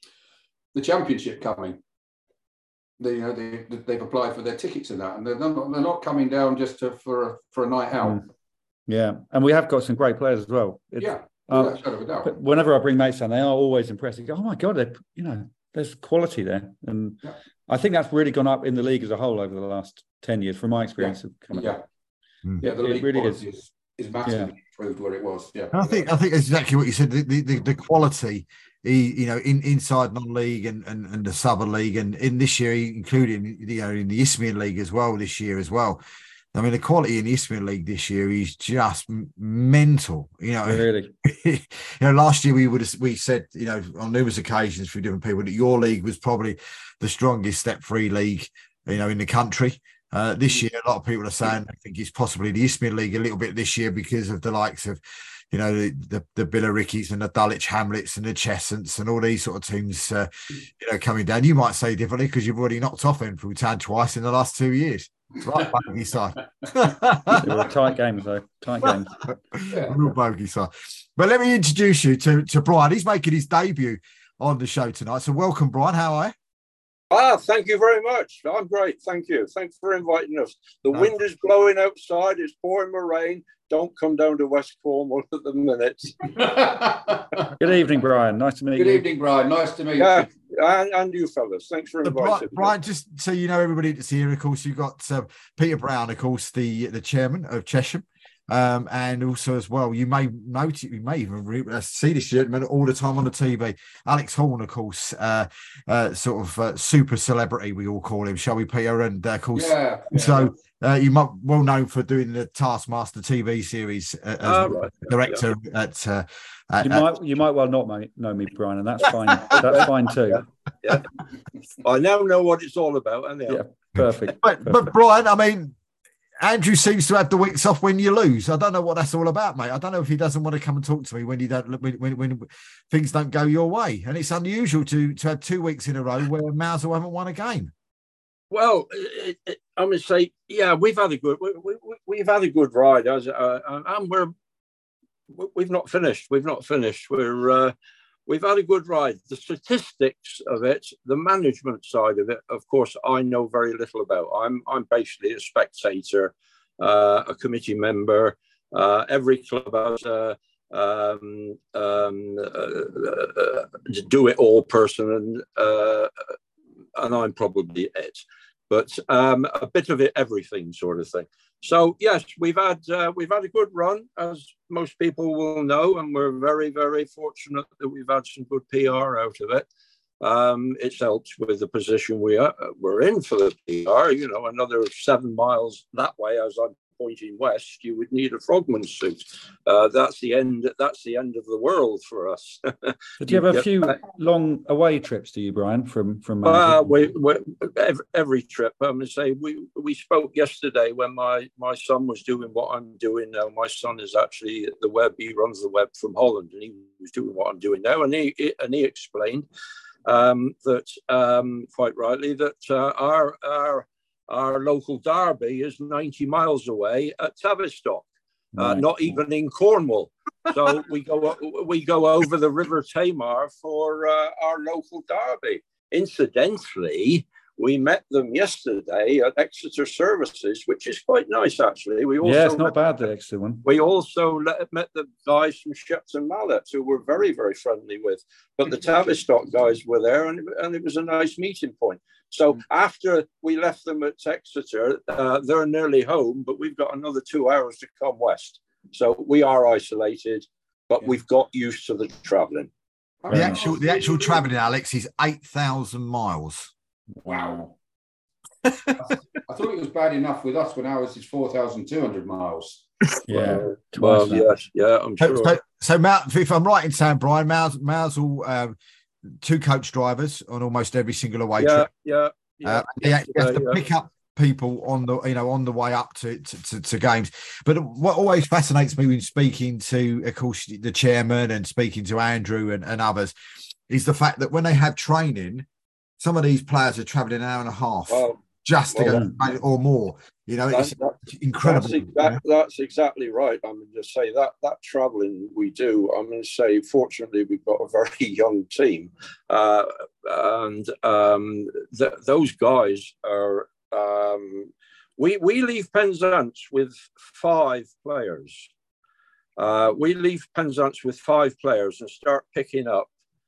Speaker 3: the Championship coming. They, you know, they, they've applied for their tickets and that, and they're not, they're not coming down just to, for, a, for a night out.
Speaker 2: Mm. Yeah, and we have got some great players as well. It's,
Speaker 3: yeah,
Speaker 2: um,
Speaker 3: shadow of a doubt.
Speaker 2: Whenever I bring mates down, they are always impressed. They go, "Oh my God, they, you know, there's quality there," and
Speaker 3: yeah.
Speaker 2: I think that's really gone up in the league as a whole over the last ten years, from my experience.
Speaker 3: Yeah,
Speaker 2: Of coming
Speaker 3: yeah.
Speaker 2: up.
Speaker 3: yeah the
Speaker 2: it
Speaker 3: league
Speaker 2: really is.
Speaker 3: is is massively yeah. improved where it was. Yeah,
Speaker 1: I think I think exactly what you said. The the, the quality, you know, in inside non-league and, and and the Southern League, and in this year, including you know in the Isthmian League as well this year as well. I mean, the quality in the Isthmian League this year is just mental. You know,
Speaker 2: really.
Speaker 1: you know, last year we would have we said, you know, on numerous occasions for different people that your league was probably the strongest step-free league, you know, in the country. Uh, this year, a lot of people are saying I think it's possibly the Isthmian League a little bit this year because of the likes of, you know, the the, the Billericay's and the Dulwich Hamlets and the Chesants and all these sort of teams, uh, you know, coming down. You might say differently because you've already knocked off Enfield Town twice in the last two years. Right, bogey side.
Speaker 2: They were tight games, though. Tight games.
Speaker 1: Yeah. Real bogey side. But let me introduce you to, to Brian. He's making his debut on the show tonight. So welcome, Brian. How are you?
Speaker 4: Ah, thank you very much. I'm great. Thank you. Thanks for inviting us. The no. wind is blowing outside. It's pouring with rain. Don't come down to West Cornwall at the minute.
Speaker 2: Good evening, Brian. Nice to meet
Speaker 3: Good
Speaker 2: you.
Speaker 3: Good evening, Brian. Nice to meet
Speaker 4: yeah,
Speaker 3: you.
Speaker 4: And, and you fellas. Thanks for inviting
Speaker 1: me. Brian, just so you know, everybody that's here, of course, you've got uh, Peter Brown, of course, the, the chairman of Chesham. Um, and also as well, you may note, you may even re- uh, see this gentleman all the time on the T V. Alex Horn, of course, uh, uh, sort of uh, super celebrity, we all call him, shall we, Peter? And uh, of course,
Speaker 3: yeah, yeah.
Speaker 1: so uh, you might well known for doing the Taskmaster T V series uh, as
Speaker 4: oh, right.
Speaker 1: director
Speaker 4: yeah.
Speaker 1: at, uh, at.
Speaker 2: You might you might well not know me, Brian, and that's fine. That's fine too.
Speaker 4: Yeah. yeah, I now know what it's all about, and
Speaker 2: yeah, perfect.
Speaker 1: But
Speaker 2: perfect.
Speaker 1: but Brian, I mean. Andrew seems to have the weeks off when you lose. I don't know what that's all about, mate. I don't know if he doesn't want to come and talk to me when you don't when when, when things don't go your way. And it's unusual to to have two weeks in a row where Mousel haven't won a game.
Speaker 4: Well, it, it, I'm going to say, yeah, we've had a good we, we, we've had a good ride, as uh, and we're we've not finished. We've not finished. We're uh, we've had a good ride. The statistics of it, the management side of it, of course, I know very little about. I'm I'm basically a spectator, uh, a committee member. Uh, every club has a um, um, uh, uh, do it all person, and uh, and I'm probably it. But um, a bit of it, everything sort of thing. So yes, we've had uh, we've had a good run, as most people will know, and we're very, very fortunate that we've had some good P R out of it. Um, it's helped with the position we are we're in for the P R. You know, another seven miles that way, as I'm pointing west, you would need a frogman suit. Uh, that's the end. That's the end of the world for us.
Speaker 2: Did you have a few long away trips? Do you, Brian, from from?
Speaker 4: Uh, we, we every, every trip. I'm going to say we we spoke yesterday when my my son was doing what I'm doing now. My son is actually at the web. He runs the web from Holland, and he was doing what I'm doing now. And he and he explained um, that um, quite rightly that uh, our our Our local derby is ninety miles away at Tavistock, uh,
Speaker 2: Right.
Speaker 4: not even in Cornwall. So we go we go over the River Tamar for uh, our local derby. Incidentally, we met them yesterday at Exeter Services, which is quite nice, actually. We also
Speaker 2: Yeah, it's not
Speaker 4: met,
Speaker 2: bad, the Exeter one.
Speaker 4: We also let, met the guys from Shepton Mallet, who we're very, very friendly with. But the Tavistock guys were there, and, and it was a nice meeting point. So after we left them at Exeter, uh, they're nearly home, but we've got another two hours to come west. So we are isolated, but
Speaker 2: Yeah.
Speaker 4: we've got used to the travelling.
Speaker 1: The actual the actual travelling, Alex, is eight thousand miles.
Speaker 3: Wow. I thought it was bad enough with us when ours is four thousand two hundred miles.
Speaker 2: Yeah.
Speaker 4: Well,
Speaker 2: twice
Speaker 4: well
Speaker 2: that.
Speaker 4: yes, yeah, I'm
Speaker 1: So,
Speaker 4: sure.
Speaker 1: so, so Mal, if I'm right in saying, Brian, Mouse, Mousel, um, two coach drivers on almost every single away
Speaker 4: yeah,
Speaker 1: trip.
Speaker 4: yeah, yeah.
Speaker 1: Uh, he actually has to
Speaker 4: yeah.
Speaker 1: pick up people on the you know on the way up to, to, to, to games. But what always fascinates me when speaking to, of course, the chairman and speaking to Andrew and, and others is the fact that when they have training, some of these players are travelling an hour and a half
Speaker 4: Well,
Speaker 1: just to
Speaker 4: well,
Speaker 1: go or more. You know,
Speaker 4: that-
Speaker 1: it's
Speaker 4: that-
Speaker 1: incredible.
Speaker 4: That's, exact, that's exactly right. I'm going to say that that travelling we do. I'm going to say, fortunately, we've got a very young team, uh, and um, th- those guys are. Um, we we leave Penzance with five players. Uh, we leave Penzance with five players and start picking up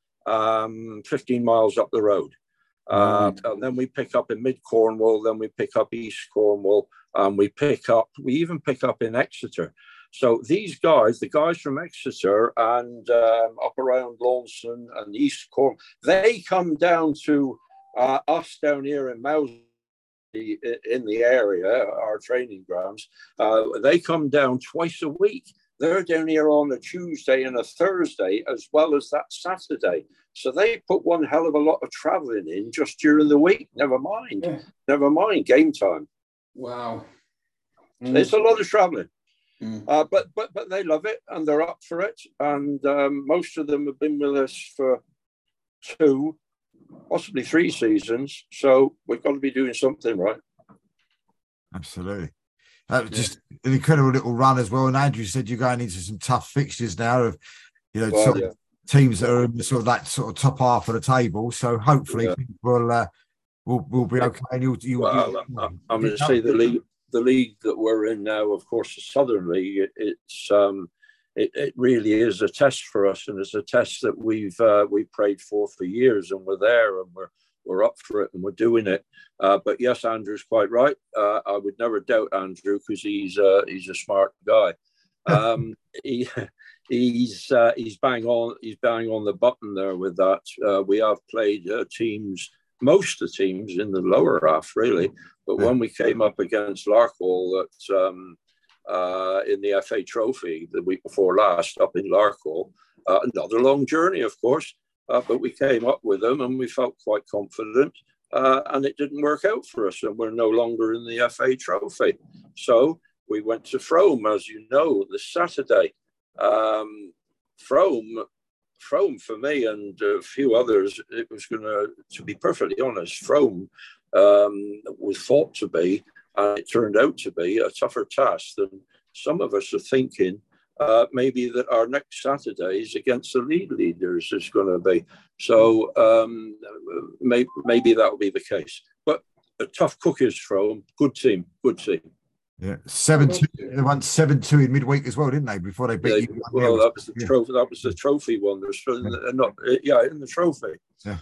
Speaker 4: um, fifteen miles up the road. Uh,
Speaker 2: Right.
Speaker 4: and then we pick up in mid Cornwall, then we pick up East Cornwall, and we pick up, we even pick up in Exeter. So these guys, the guys from Exeter and um, up around Launceston and East Cornwall, they come down to uh, us down here in Mousley, in the area, our training grounds. Uh, they come down twice a week. They're down here on a Tuesday and a Thursday, as well as that Saturday. So they put one hell of a lot of travelling in just during the week. Never mind.
Speaker 3: Yeah.
Speaker 4: Never mind game time.
Speaker 3: Wow.
Speaker 4: It's a lot of travelling.
Speaker 3: Mm.
Speaker 4: Uh, but but but they love it and they're up for it. And um, most of them have been with us for two, possibly three seasons. So we've got to be doing something right.
Speaker 1: Absolutely. Uh, just an incredible little run as well. And Andrew said you're going into some tough fixtures now of, you know,
Speaker 4: Well,
Speaker 1: sort
Speaker 4: yeah.
Speaker 1: of teams that are in the sort of that sort of top half of the table. So hopefully
Speaker 4: Yeah.
Speaker 1: we'll uh, we'll we'll be okay. And you'll, you'll,
Speaker 4: Well,
Speaker 1: you'll,
Speaker 4: I- I'm going to say the league, the league that we're in now, of course, the Southern League. It, it's um, it, it really is a test for us, and it's a test that we've uh, we prayed for for years, and we're there, and we're we're up for it, and we're doing it. Uh, but yes, Andrew's quite right. Uh, I would never doubt Andrew because he's uh, he's a smart guy. Um, he he's uh, he's bang on he's bang on the button there with that. Uh, we have played uh, teams. Most of the teams in the lower half, really. But when we came up against Larkhall at, um, uh, in the F A Trophy the week before last up in Larkhall, uh, another long journey, of course, uh, but we came up with them and we felt quite confident. uh, and it didn't work out for us, and we're no longer in the F A Trophy. So we went to Frome, as you know, this Saturday. Um, Frome, Frome for me and a few others, it was going to, to be perfectly honest, Frome um, was thought to be, and it turned out to be a tougher task than some of us are thinking. Uh, maybe that our next Saturdays against the league leaders is going to be. So um, may, maybe that will be the case. But a tough cookies from good team, good team.
Speaker 1: Yeah, seven two. They won seven two in midweek as well, didn't they? Before they beat
Speaker 4: yeah,
Speaker 1: you.
Speaker 4: Well, that was the
Speaker 1: yeah.
Speaker 4: trophy. That was the trophy one. There's yeah. not yeah in the trophy.
Speaker 1: Yeah.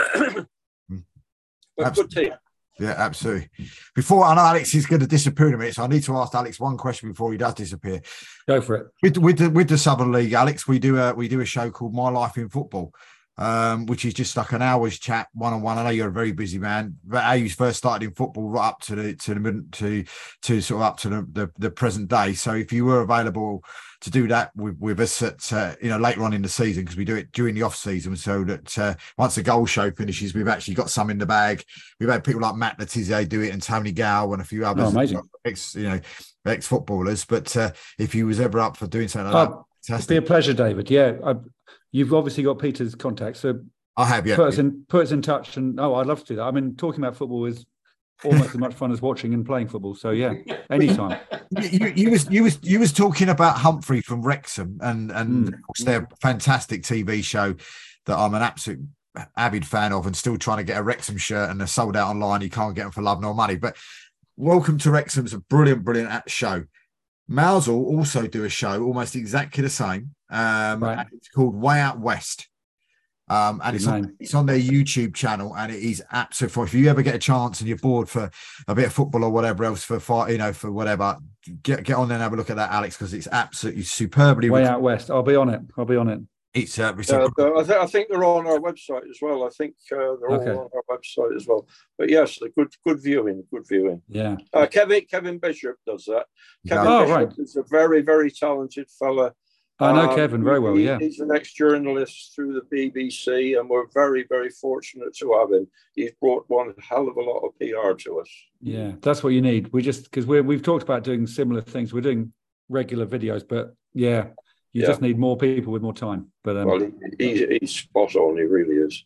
Speaker 4: But absolutely. Good team.
Speaker 1: Yeah, absolutely. Before I know Alex is going to disappear in a minute, so I need to ask Alex one question before he does disappear.
Speaker 2: Go for it.
Speaker 1: With with the with the Southern League, Alex, we do a we do a show called My Life in Football, um, which is just like an hour's chat, one on one. I know you're a very busy man, but how you first started in football, right up to the to the to to sort of up to the the, the present day. So if you were available to do that with, with us at uh, you know later on in the season, because we do it during the off season, so that uh, once the goal show finishes, we've actually got some in the bag. We've had people like Matt Letizia do it, and Tony Gow, and a few others.
Speaker 2: Oh, amazing.
Speaker 1: Ex, you know, ex footballers. But uh, if you was ever up for doing something like
Speaker 2: oh,
Speaker 1: that,
Speaker 2: it'd be a pleasure, David. Yeah, I, you've obviously got Peter's contact, so
Speaker 1: I have. Yeah,
Speaker 2: put us in put us in touch, and oh, I'd love to do that. I mean, talking about football is almost as much fun as watching and playing football. So yeah, anytime.
Speaker 1: You, you was you was you was talking about Humphrey from Wrexham, and and mm. of course their fantastic T V show that I'm an absolute avid fan of, and still trying to get a Wrexham shirt, and they're sold out online. You can't get them for love nor money. But Welcome to Wrexham's a brilliant, brilliant show. Mousel also do a show almost exactly the same. Um,
Speaker 2: right.
Speaker 1: and it's called Way Out West. Um, and it's on, it's on their YouTube channel, and it is absolutely fun. If you ever get a chance and you're bored for a bit of football or whatever else for fight, you know, for whatever, get get on there and have a look at that, Alex, because it's absolutely superbly.
Speaker 2: Way Out West. I'll be on it. I'll be on it.
Speaker 1: It's, uh, it's
Speaker 4: uh, a- I, th- I think they're on our website as well. I think uh, they're
Speaker 2: okay.
Speaker 4: all on our website as well. But yes, the good good viewing, good viewing.
Speaker 2: Yeah.
Speaker 4: Uh, Kevin Kevin Bishop does that. Kevin
Speaker 2: oh,
Speaker 4: Bishop
Speaker 2: right.
Speaker 4: is a very very talented fella.
Speaker 2: I know
Speaker 4: um,
Speaker 2: Kevin very well.
Speaker 4: He,
Speaker 2: yeah,
Speaker 4: he's an ex-journalist through the B B C, and we're very very fortunate to have him. He's brought one hell of a lot of P R to us.
Speaker 2: Yeah, that's what you need. We just because we we've talked about doing similar things. We're doing regular videos, but yeah. You yeah. just need more people with more time. But um,
Speaker 4: well, he, he, he's spot on. He really is.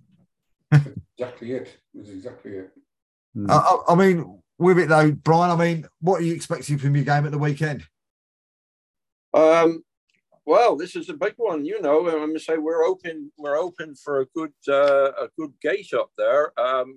Speaker 3: Exactly it. That's exactly it.
Speaker 1: Mm. I, I mean, with it though, Brian. I mean, what are you expecting from your game at the weekend?
Speaker 4: Um. Well, this is a big one. You know, I'm going to say we're open. We're open for a good uh, a good gate up there. Um.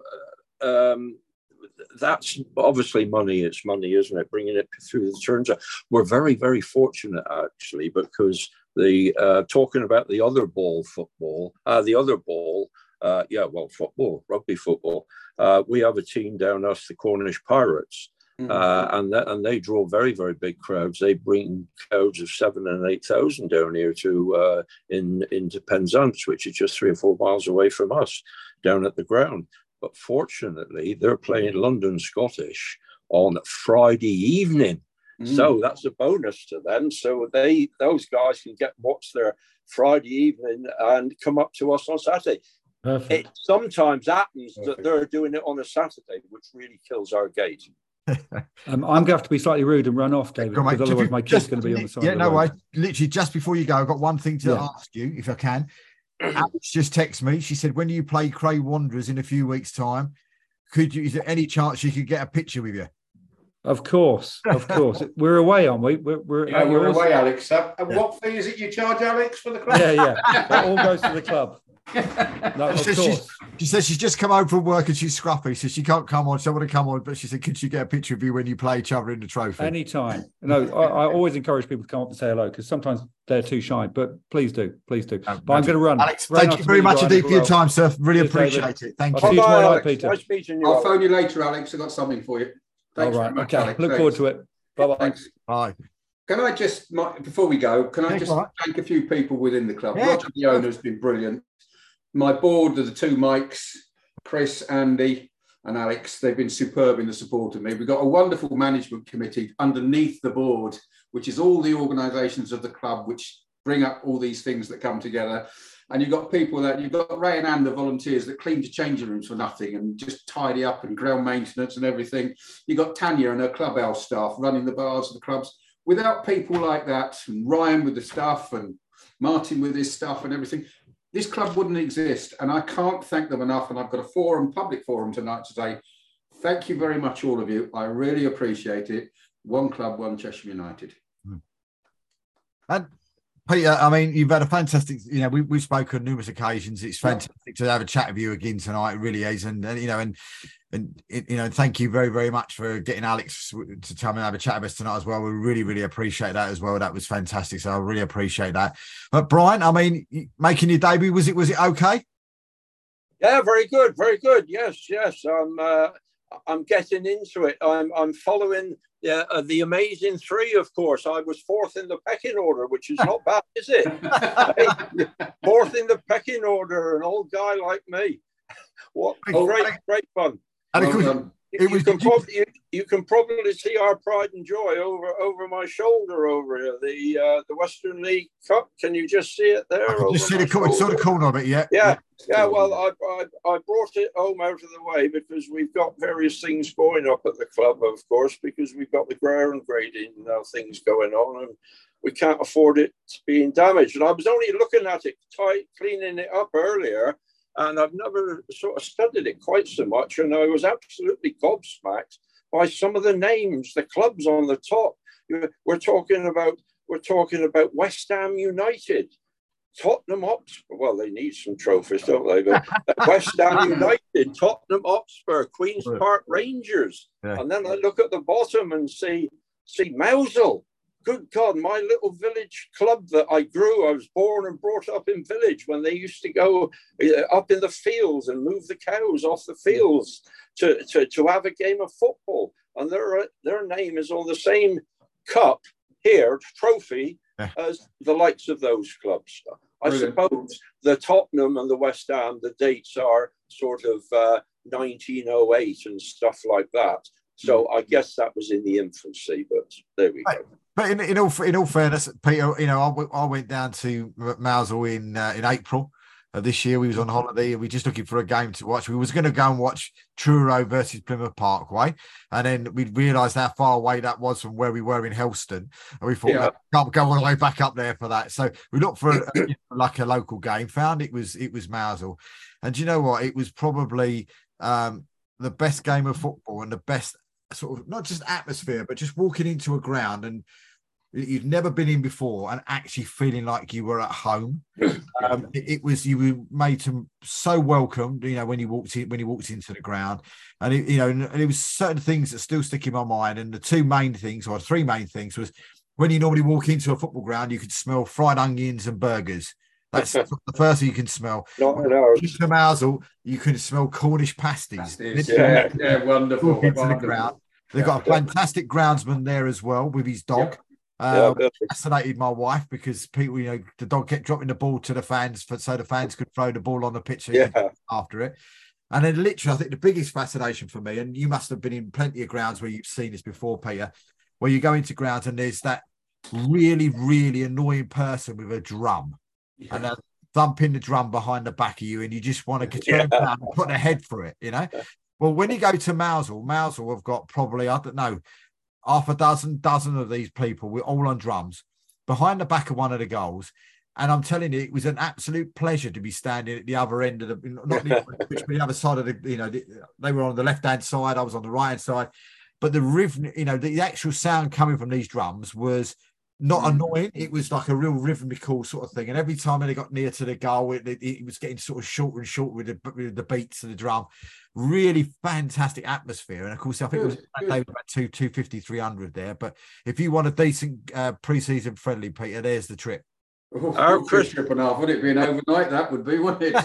Speaker 4: Um. That's obviously money. It's money, isn't it? Bringing it through the turns. We're very, very fortunate actually, because the uh, talking about the other ball football, uh, the other ball, uh, yeah, well, football, rugby football. Uh, we have a team down us, the Cornish Pirates, mm-hmm. uh, and that, and they draw very, very big crowds. They bring crowds of seven and eight thousand down here to uh, in into Penzance, which is just three or four miles away from us, down at the ground. But fortunately, they're playing London Scottish on Friday evening. Mm. So that's a bonus to them. So they those guys can get watch their Friday evening and come up to us on Saturday.
Speaker 2: Perfect.
Speaker 4: It sometimes happens
Speaker 3: Perfect.
Speaker 4: that they're doing it on a Saturday, which really kills our gate.
Speaker 2: um, I'm going to have to be slightly rude and run off, David, because otherwise my kid's going to be on the side.
Speaker 1: Yeah,
Speaker 2: of the
Speaker 1: no
Speaker 2: road.
Speaker 1: way. Literally, just before you go, I've got one thing to yeah. ask you, if I can. Alex just texted me. She said, when you play Cray Wanderers in a few weeks' time, could you? Is there any chance you could get a picture with you?
Speaker 2: Of course, of course. We're away, aren't we? We're, we're,
Speaker 3: yeah, we're
Speaker 2: also...
Speaker 3: away, Alex. Uh, and
Speaker 1: yeah.
Speaker 3: what fee is it you charge, Alex, for the club?
Speaker 2: Yeah, yeah. That all goes to the club. No, of
Speaker 1: she,
Speaker 2: course.
Speaker 1: She says she's just come home from work and she's scruffy, so she can't come on. She don't want to come on, but she said, could she get a picture of you when you play each other in the trophy?
Speaker 2: Anytime. No, I, I always encourage people to come up and say hello, because sometimes they're too shy, but please do, please do. Um, but I'm going to run.
Speaker 1: Alex, very thank nice you very much indeed for your time, sir. Really Cheers, appreciate David. it. Thank
Speaker 2: I'll
Speaker 1: you.
Speaker 2: See you tomorrow
Speaker 4: Bye,
Speaker 2: night, Peter.
Speaker 4: Nice meeting you.
Speaker 3: I'll
Speaker 4: Alex.
Speaker 3: phone you later, Alex. I've got something for you. Thanks
Speaker 2: all right.
Speaker 3: much,
Speaker 2: Okay.
Speaker 3: Alex.
Speaker 2: Look
Speaker 3: Thanks.
Speaker 2: forward to it. Bye-bye.
Speaker 3: Thanks.
Speaker 1: Bye.
Speaker 3: Can I just, before we go, can I
Speaker 1: Thanks,
Speaker 3: just
Speaker 1: right.
Speaker 3: thank a few people within the club?
Speaker 1: Yeah.
Speaker 3: Roger, the owner, has been brilliant. My board are the two Mikes, Chris, Andy, and Alex. They've been superb in the support of me. We've got a wonderful management committee underneath the board, which is all the organisations of the club which bring up all these things that come together. And you've got people that, you've got Ray and Anne, the volunteers that clean the changing rooms for nothing and just tidy up and ground maintenance and everything. You've got Tanya and her clubhouse staff running the bars and the clubs. Without people like that, and Ryan with the stuff and Martin with his stuff and everything, this club wouldn't exist. And I can't thank them enough. And I've got a forum, public forum tonight to say, thank you very much, all of you. I really appreciate it. One club, one Chesham United.
Speaker 1: And Peter, I mean, you've had a fantastic, you know, we, we've spoken on numerous occasions. It's fantastic yeah. to have a chat with you again tonight. It really is. And, and you know, and, and, you know, thank you very, very much for getting Alex to come and have a chat with us tonight as well. We really, really appreciate that as well. That was fantastic. So I really appreciate that. But Brian, I mean, making your debut, was it, was it okay?
Speaker 4: Yeah, very good. Very good. Yes, yes. I'm, uh, I'm getting into it. I'm, I'm following Yeah, uh, the amazing three, of course. I was fourth in the pecking order, which is not bad, is it? Hey, fourth in the pecking order, an old guy like me. What oh, great, I, great fun.
Speaker 1: And well, um,
Speaker 4: you, you, can probably, you, you can probably see our pride and joy over over my shoulder over here. The uh, the Western League Cup. Can you just see it there?
Speaker 1: I can just see the corner, saw the corner of it. Yeah,
Speaker 4: yeah, yeah. Well, I, I I brought it home out of the way because we've got various things going up at the club, of course, because we've got the ground grading uh, things going on, and we can't afford it being damaged. And I was only looking at it, tight, cleaning it up earlier. And I've never sort of studied it quite so much. And I was absolutely gobsmacked by some of the names, the clubs on the top. We're talking about, we're talking about West Ham United, Tottenham Hotspur. Well, they need some trophies, don't they? But West Ham United, Tottenham Hotspur, Queen's Park Rangers. Yeah. And then I look at the bottom and see, see Mousel. Good God, my little village club that I grew, I was born and brought up in village when they used to go up in the fields and move the cows off the fields to, to, to have a game of football. And their, their name is on the same cup here, trophy, yeah. as the likes of those clubs. I Brilliant. suppose the Tottenham and the West Ham, the dates are sort of uh, nineteen oh eight and stuff like that. So I guess that was in the infancy, but there we go.
Speaker 1: But in, in all in all fairness, Peter, you know, I, I went down to Mousel in uh, in April of this year. We was on holiday and we were just looking for a game to watch. We was going to go and watch Truro versus Plymouth Parkway, and then we realised how far away that was from where we were in Helston, and we thought, yeah. can't go all the way back up there for that. So we looked for a, you know, like a local game, found it was it was Mousel, and do you know what? It was probably um, the best game of football and the best sort of not just atmosphere, but just walking into a ground and you've never been in before and actually feeling like you were at home. Um, it, it was, you were made to so welcome, you know, when you walked in, when you walked into the ground, and it, you know, and it was certain things that still stick in my mind. And the two main things, or three main things, was when you normally walk into a football ground, you could smell fried onions and burgers. That's the first thing you can smell.
Speaker 4: Not an hour.
Speaker 1: Into Mousel, you can smell Cornish pasties.
Speaker 3: Yeah, yeah, wonderful.
Speaker 1: Into
Speaker 3: wonderful.
Speaker 1: the ground. They've got a fantastic groundsman there as well with his dog.
Speaker 4: Yeah.
Speaker 1: Uh,
Speaker 4: yeah,
Speaker 1: fascinated my wife because people, you know, the dog kept dropping the ball to the fans for, so the fans could throw the ball on the pitch
Speaker 4: yeah.
Speaker 1: after it. And then literally, I think the biggest fascination for me, and you must have been in plenty of grounds where you've seen this before, Peter, where you go into grounds and there's that really, really annoying person with a drum yeah. and they're thumping the drum behind the back of you and you just want to turn yeah. down and put a head for it, you know? Well, when you go to Mousel, Mousel have got probably, I don't know, half a dozen, dozen of these people. We're all on drums behind the back of one of the goals. And I'm telling you, it was an absolute pleasure to be standing at the other end of the, not the, which the other side of the, you know, the, they were on the left-hand side, I was on the right-hand side. But the rhythm, you know, the actual sound coming from these drums was not annoying. It was like a real rhythmical sort of thing. And every time they got near to the goal, it, it, it was getting sort of shorter and shorter with the, with the beats of the drum. Really fantastic atmosphere. And of course, I think good, it was about two, two fifty, three hundred there. But if you want a decent uh, pre-season friendly, Peter, there's the trip.
Speaker 3: Oh, our Chris trip and a half, would it be an overnight? That would be, wouldn't it?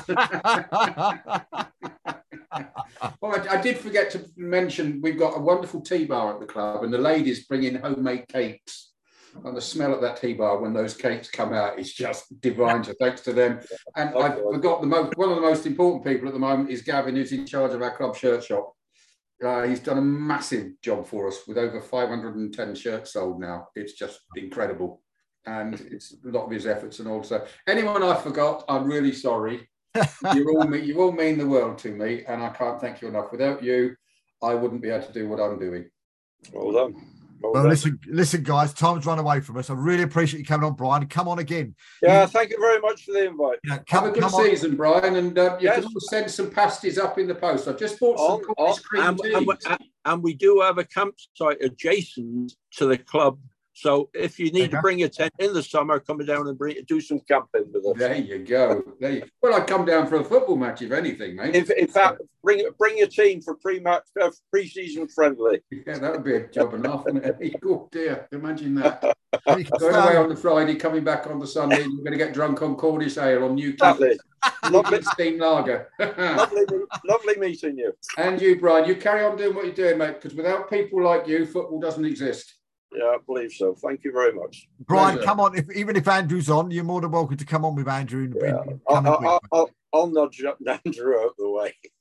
Speaker 3: Oh, I, I did forget to mention we've got a wonderful tea bar at the club, and the ladies bring in homemade cakes. And the smell of that tea bar when those cakes come out is just divine. So thanks to them. And I forgot the most, one of the most important people at the moment is Gavin, who's in charge of our club shirt shop. Uh, he's done a massive job for us with over five hundred ten shirts sold now. It's just incredible. and it's a lot of his efforts and all. So anyone I forgot, I'm really sorry. you all mean you all mean the world to me, and I can't thank you enough. Without you, I wouldn't be able to do what I'm doing.
Speaker 4: Well done. Well,
Speaker 1: well
Speaker 4: done.
Speaker 1: listen, listen, guys. Time's run away from us. I really appreciate you coming on, Brian. Come on again.
Speaker 4: Yeah,
Speaker 1: you,
Speaker 4: thank you very much for the invite.
Speaker 1: You know, come,
Speaker 3: Have a good
Speaker 1: come
Speaker 3: season, on. Brian, and uh, you
Speaker 4: yes.
Speaker 3: can always send some pasties up in the post. I've just bought some
Speaker 4: on, on,
Speaker 3: cream
Speaker 4: and,
Speaker 3: tea.
Speaker 4: and, we, and we do have a campsite adjacent to the club. So if you need okay. to bring your tent in the summer, come down and bring, do some camping with us.
Speaker 3: There you go. There you, well, I'd come down for a football match, if anything, mate.
Speaker 4: In, in fact, bring bring your team for pre-match, uh, pre-season friendly.
Speaker 3: Yeah, that would be a job and a half, wouldn't it? Oh, dear. Imagine that. Going away on the Friday, coming back on the Sunday, you're going to get drunk on Cornish ale on Newcastle. Lovely steam lager.
Speaker 4: lovely, lovely meeting you.
Speaker 3: And you, Brian. You carry on doing what you're doing, mate, because without people like you, football doesn't exist.
Speaker 4: Yeah, I believe so. Thank you very much.
Speaker 1: Brian, Pleasure. Come on. If, even if Andrew's on, you're more than welcome to come on with Andrew. In,
Speaker 4: yeah.
Speaker 1: in
Speaker 4: I'll, I'll, I'll, I'll nudge Andrew out the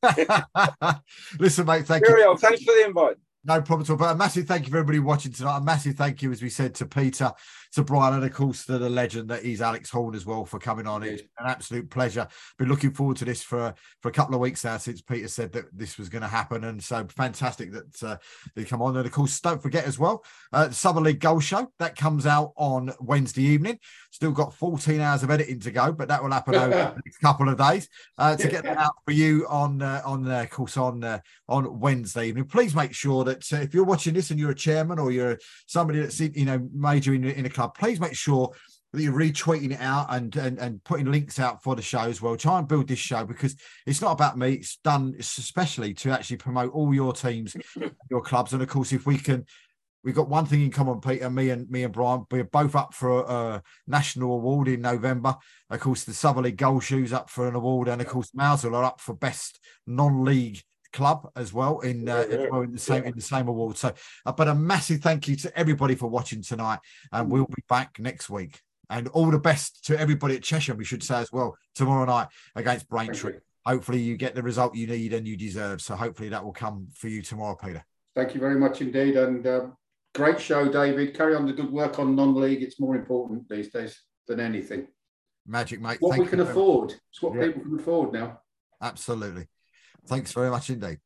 Speaker 4: way.
Speaker 1: Listen, mate, thank
Speaker 4: Cheerio.
Speaker 1: you.
Speaker 4: Thanks for the invite.
Speaker 1: No problem at all. But a massive thank you for everybody watching tonight. A massive thank you, as we said, to Peter, to Brian, and of course to the legend that is Alex Horne as well for coming on. It's an absolute pleasure. Been looking forward to this for, for a couple of weeks now since Peter said that this was going to happen. And so fantastic that uh, they come on. And of course, don't forget as well, uh, Southern League Goal Show that comes out on Wednesday evening. Still got fourteen hours of editing to go, but that will happen over the next couple of days uh, to get that out for you on, uh, on uh, of course, on uh, on Wednesday evening. Please make sure that uh, if you're watching this and you're a chairman or you're somebody that's, you know, major in, in a club, please make sure that you're retweeting it out and, and and putting links out for the show as well. Try and build this show, because it's not about me. It's done especially to actually promote all your teams, your clubs. And of course, if we can, we've got one thing in common, Peter, me and me and Brian, we're both up for a, a national award in November. Of course, the Southern League Goal Shoes up for an award. And of course, Mousehole are up for best non-league club as well in uh, yeah, yeah. in the same yeah. in the same award. So uh, but a massive thank you to everybody for watching tonight, and we'll be back next week. And all the best to everybody at Chesham, we should say as well, tomorrow night against Braintree. Hopefully you get the result you need and you deserve. So hopefully that will come for you tomorrow, Peter.
Speaker 3: Thank you very much indeed, and uh, great show, David. Carry on the good work on non-league. It's more important these days than anything.
Speaker 1: Magic, mate.
Speaker 3: What
Speaker 1: Thank
Speaker 3: we can afford. It's what
Speaker 1: yeah.
Speaker 3: people can afford now.
Speaker 1: Absolutely. Thanks very much indeed.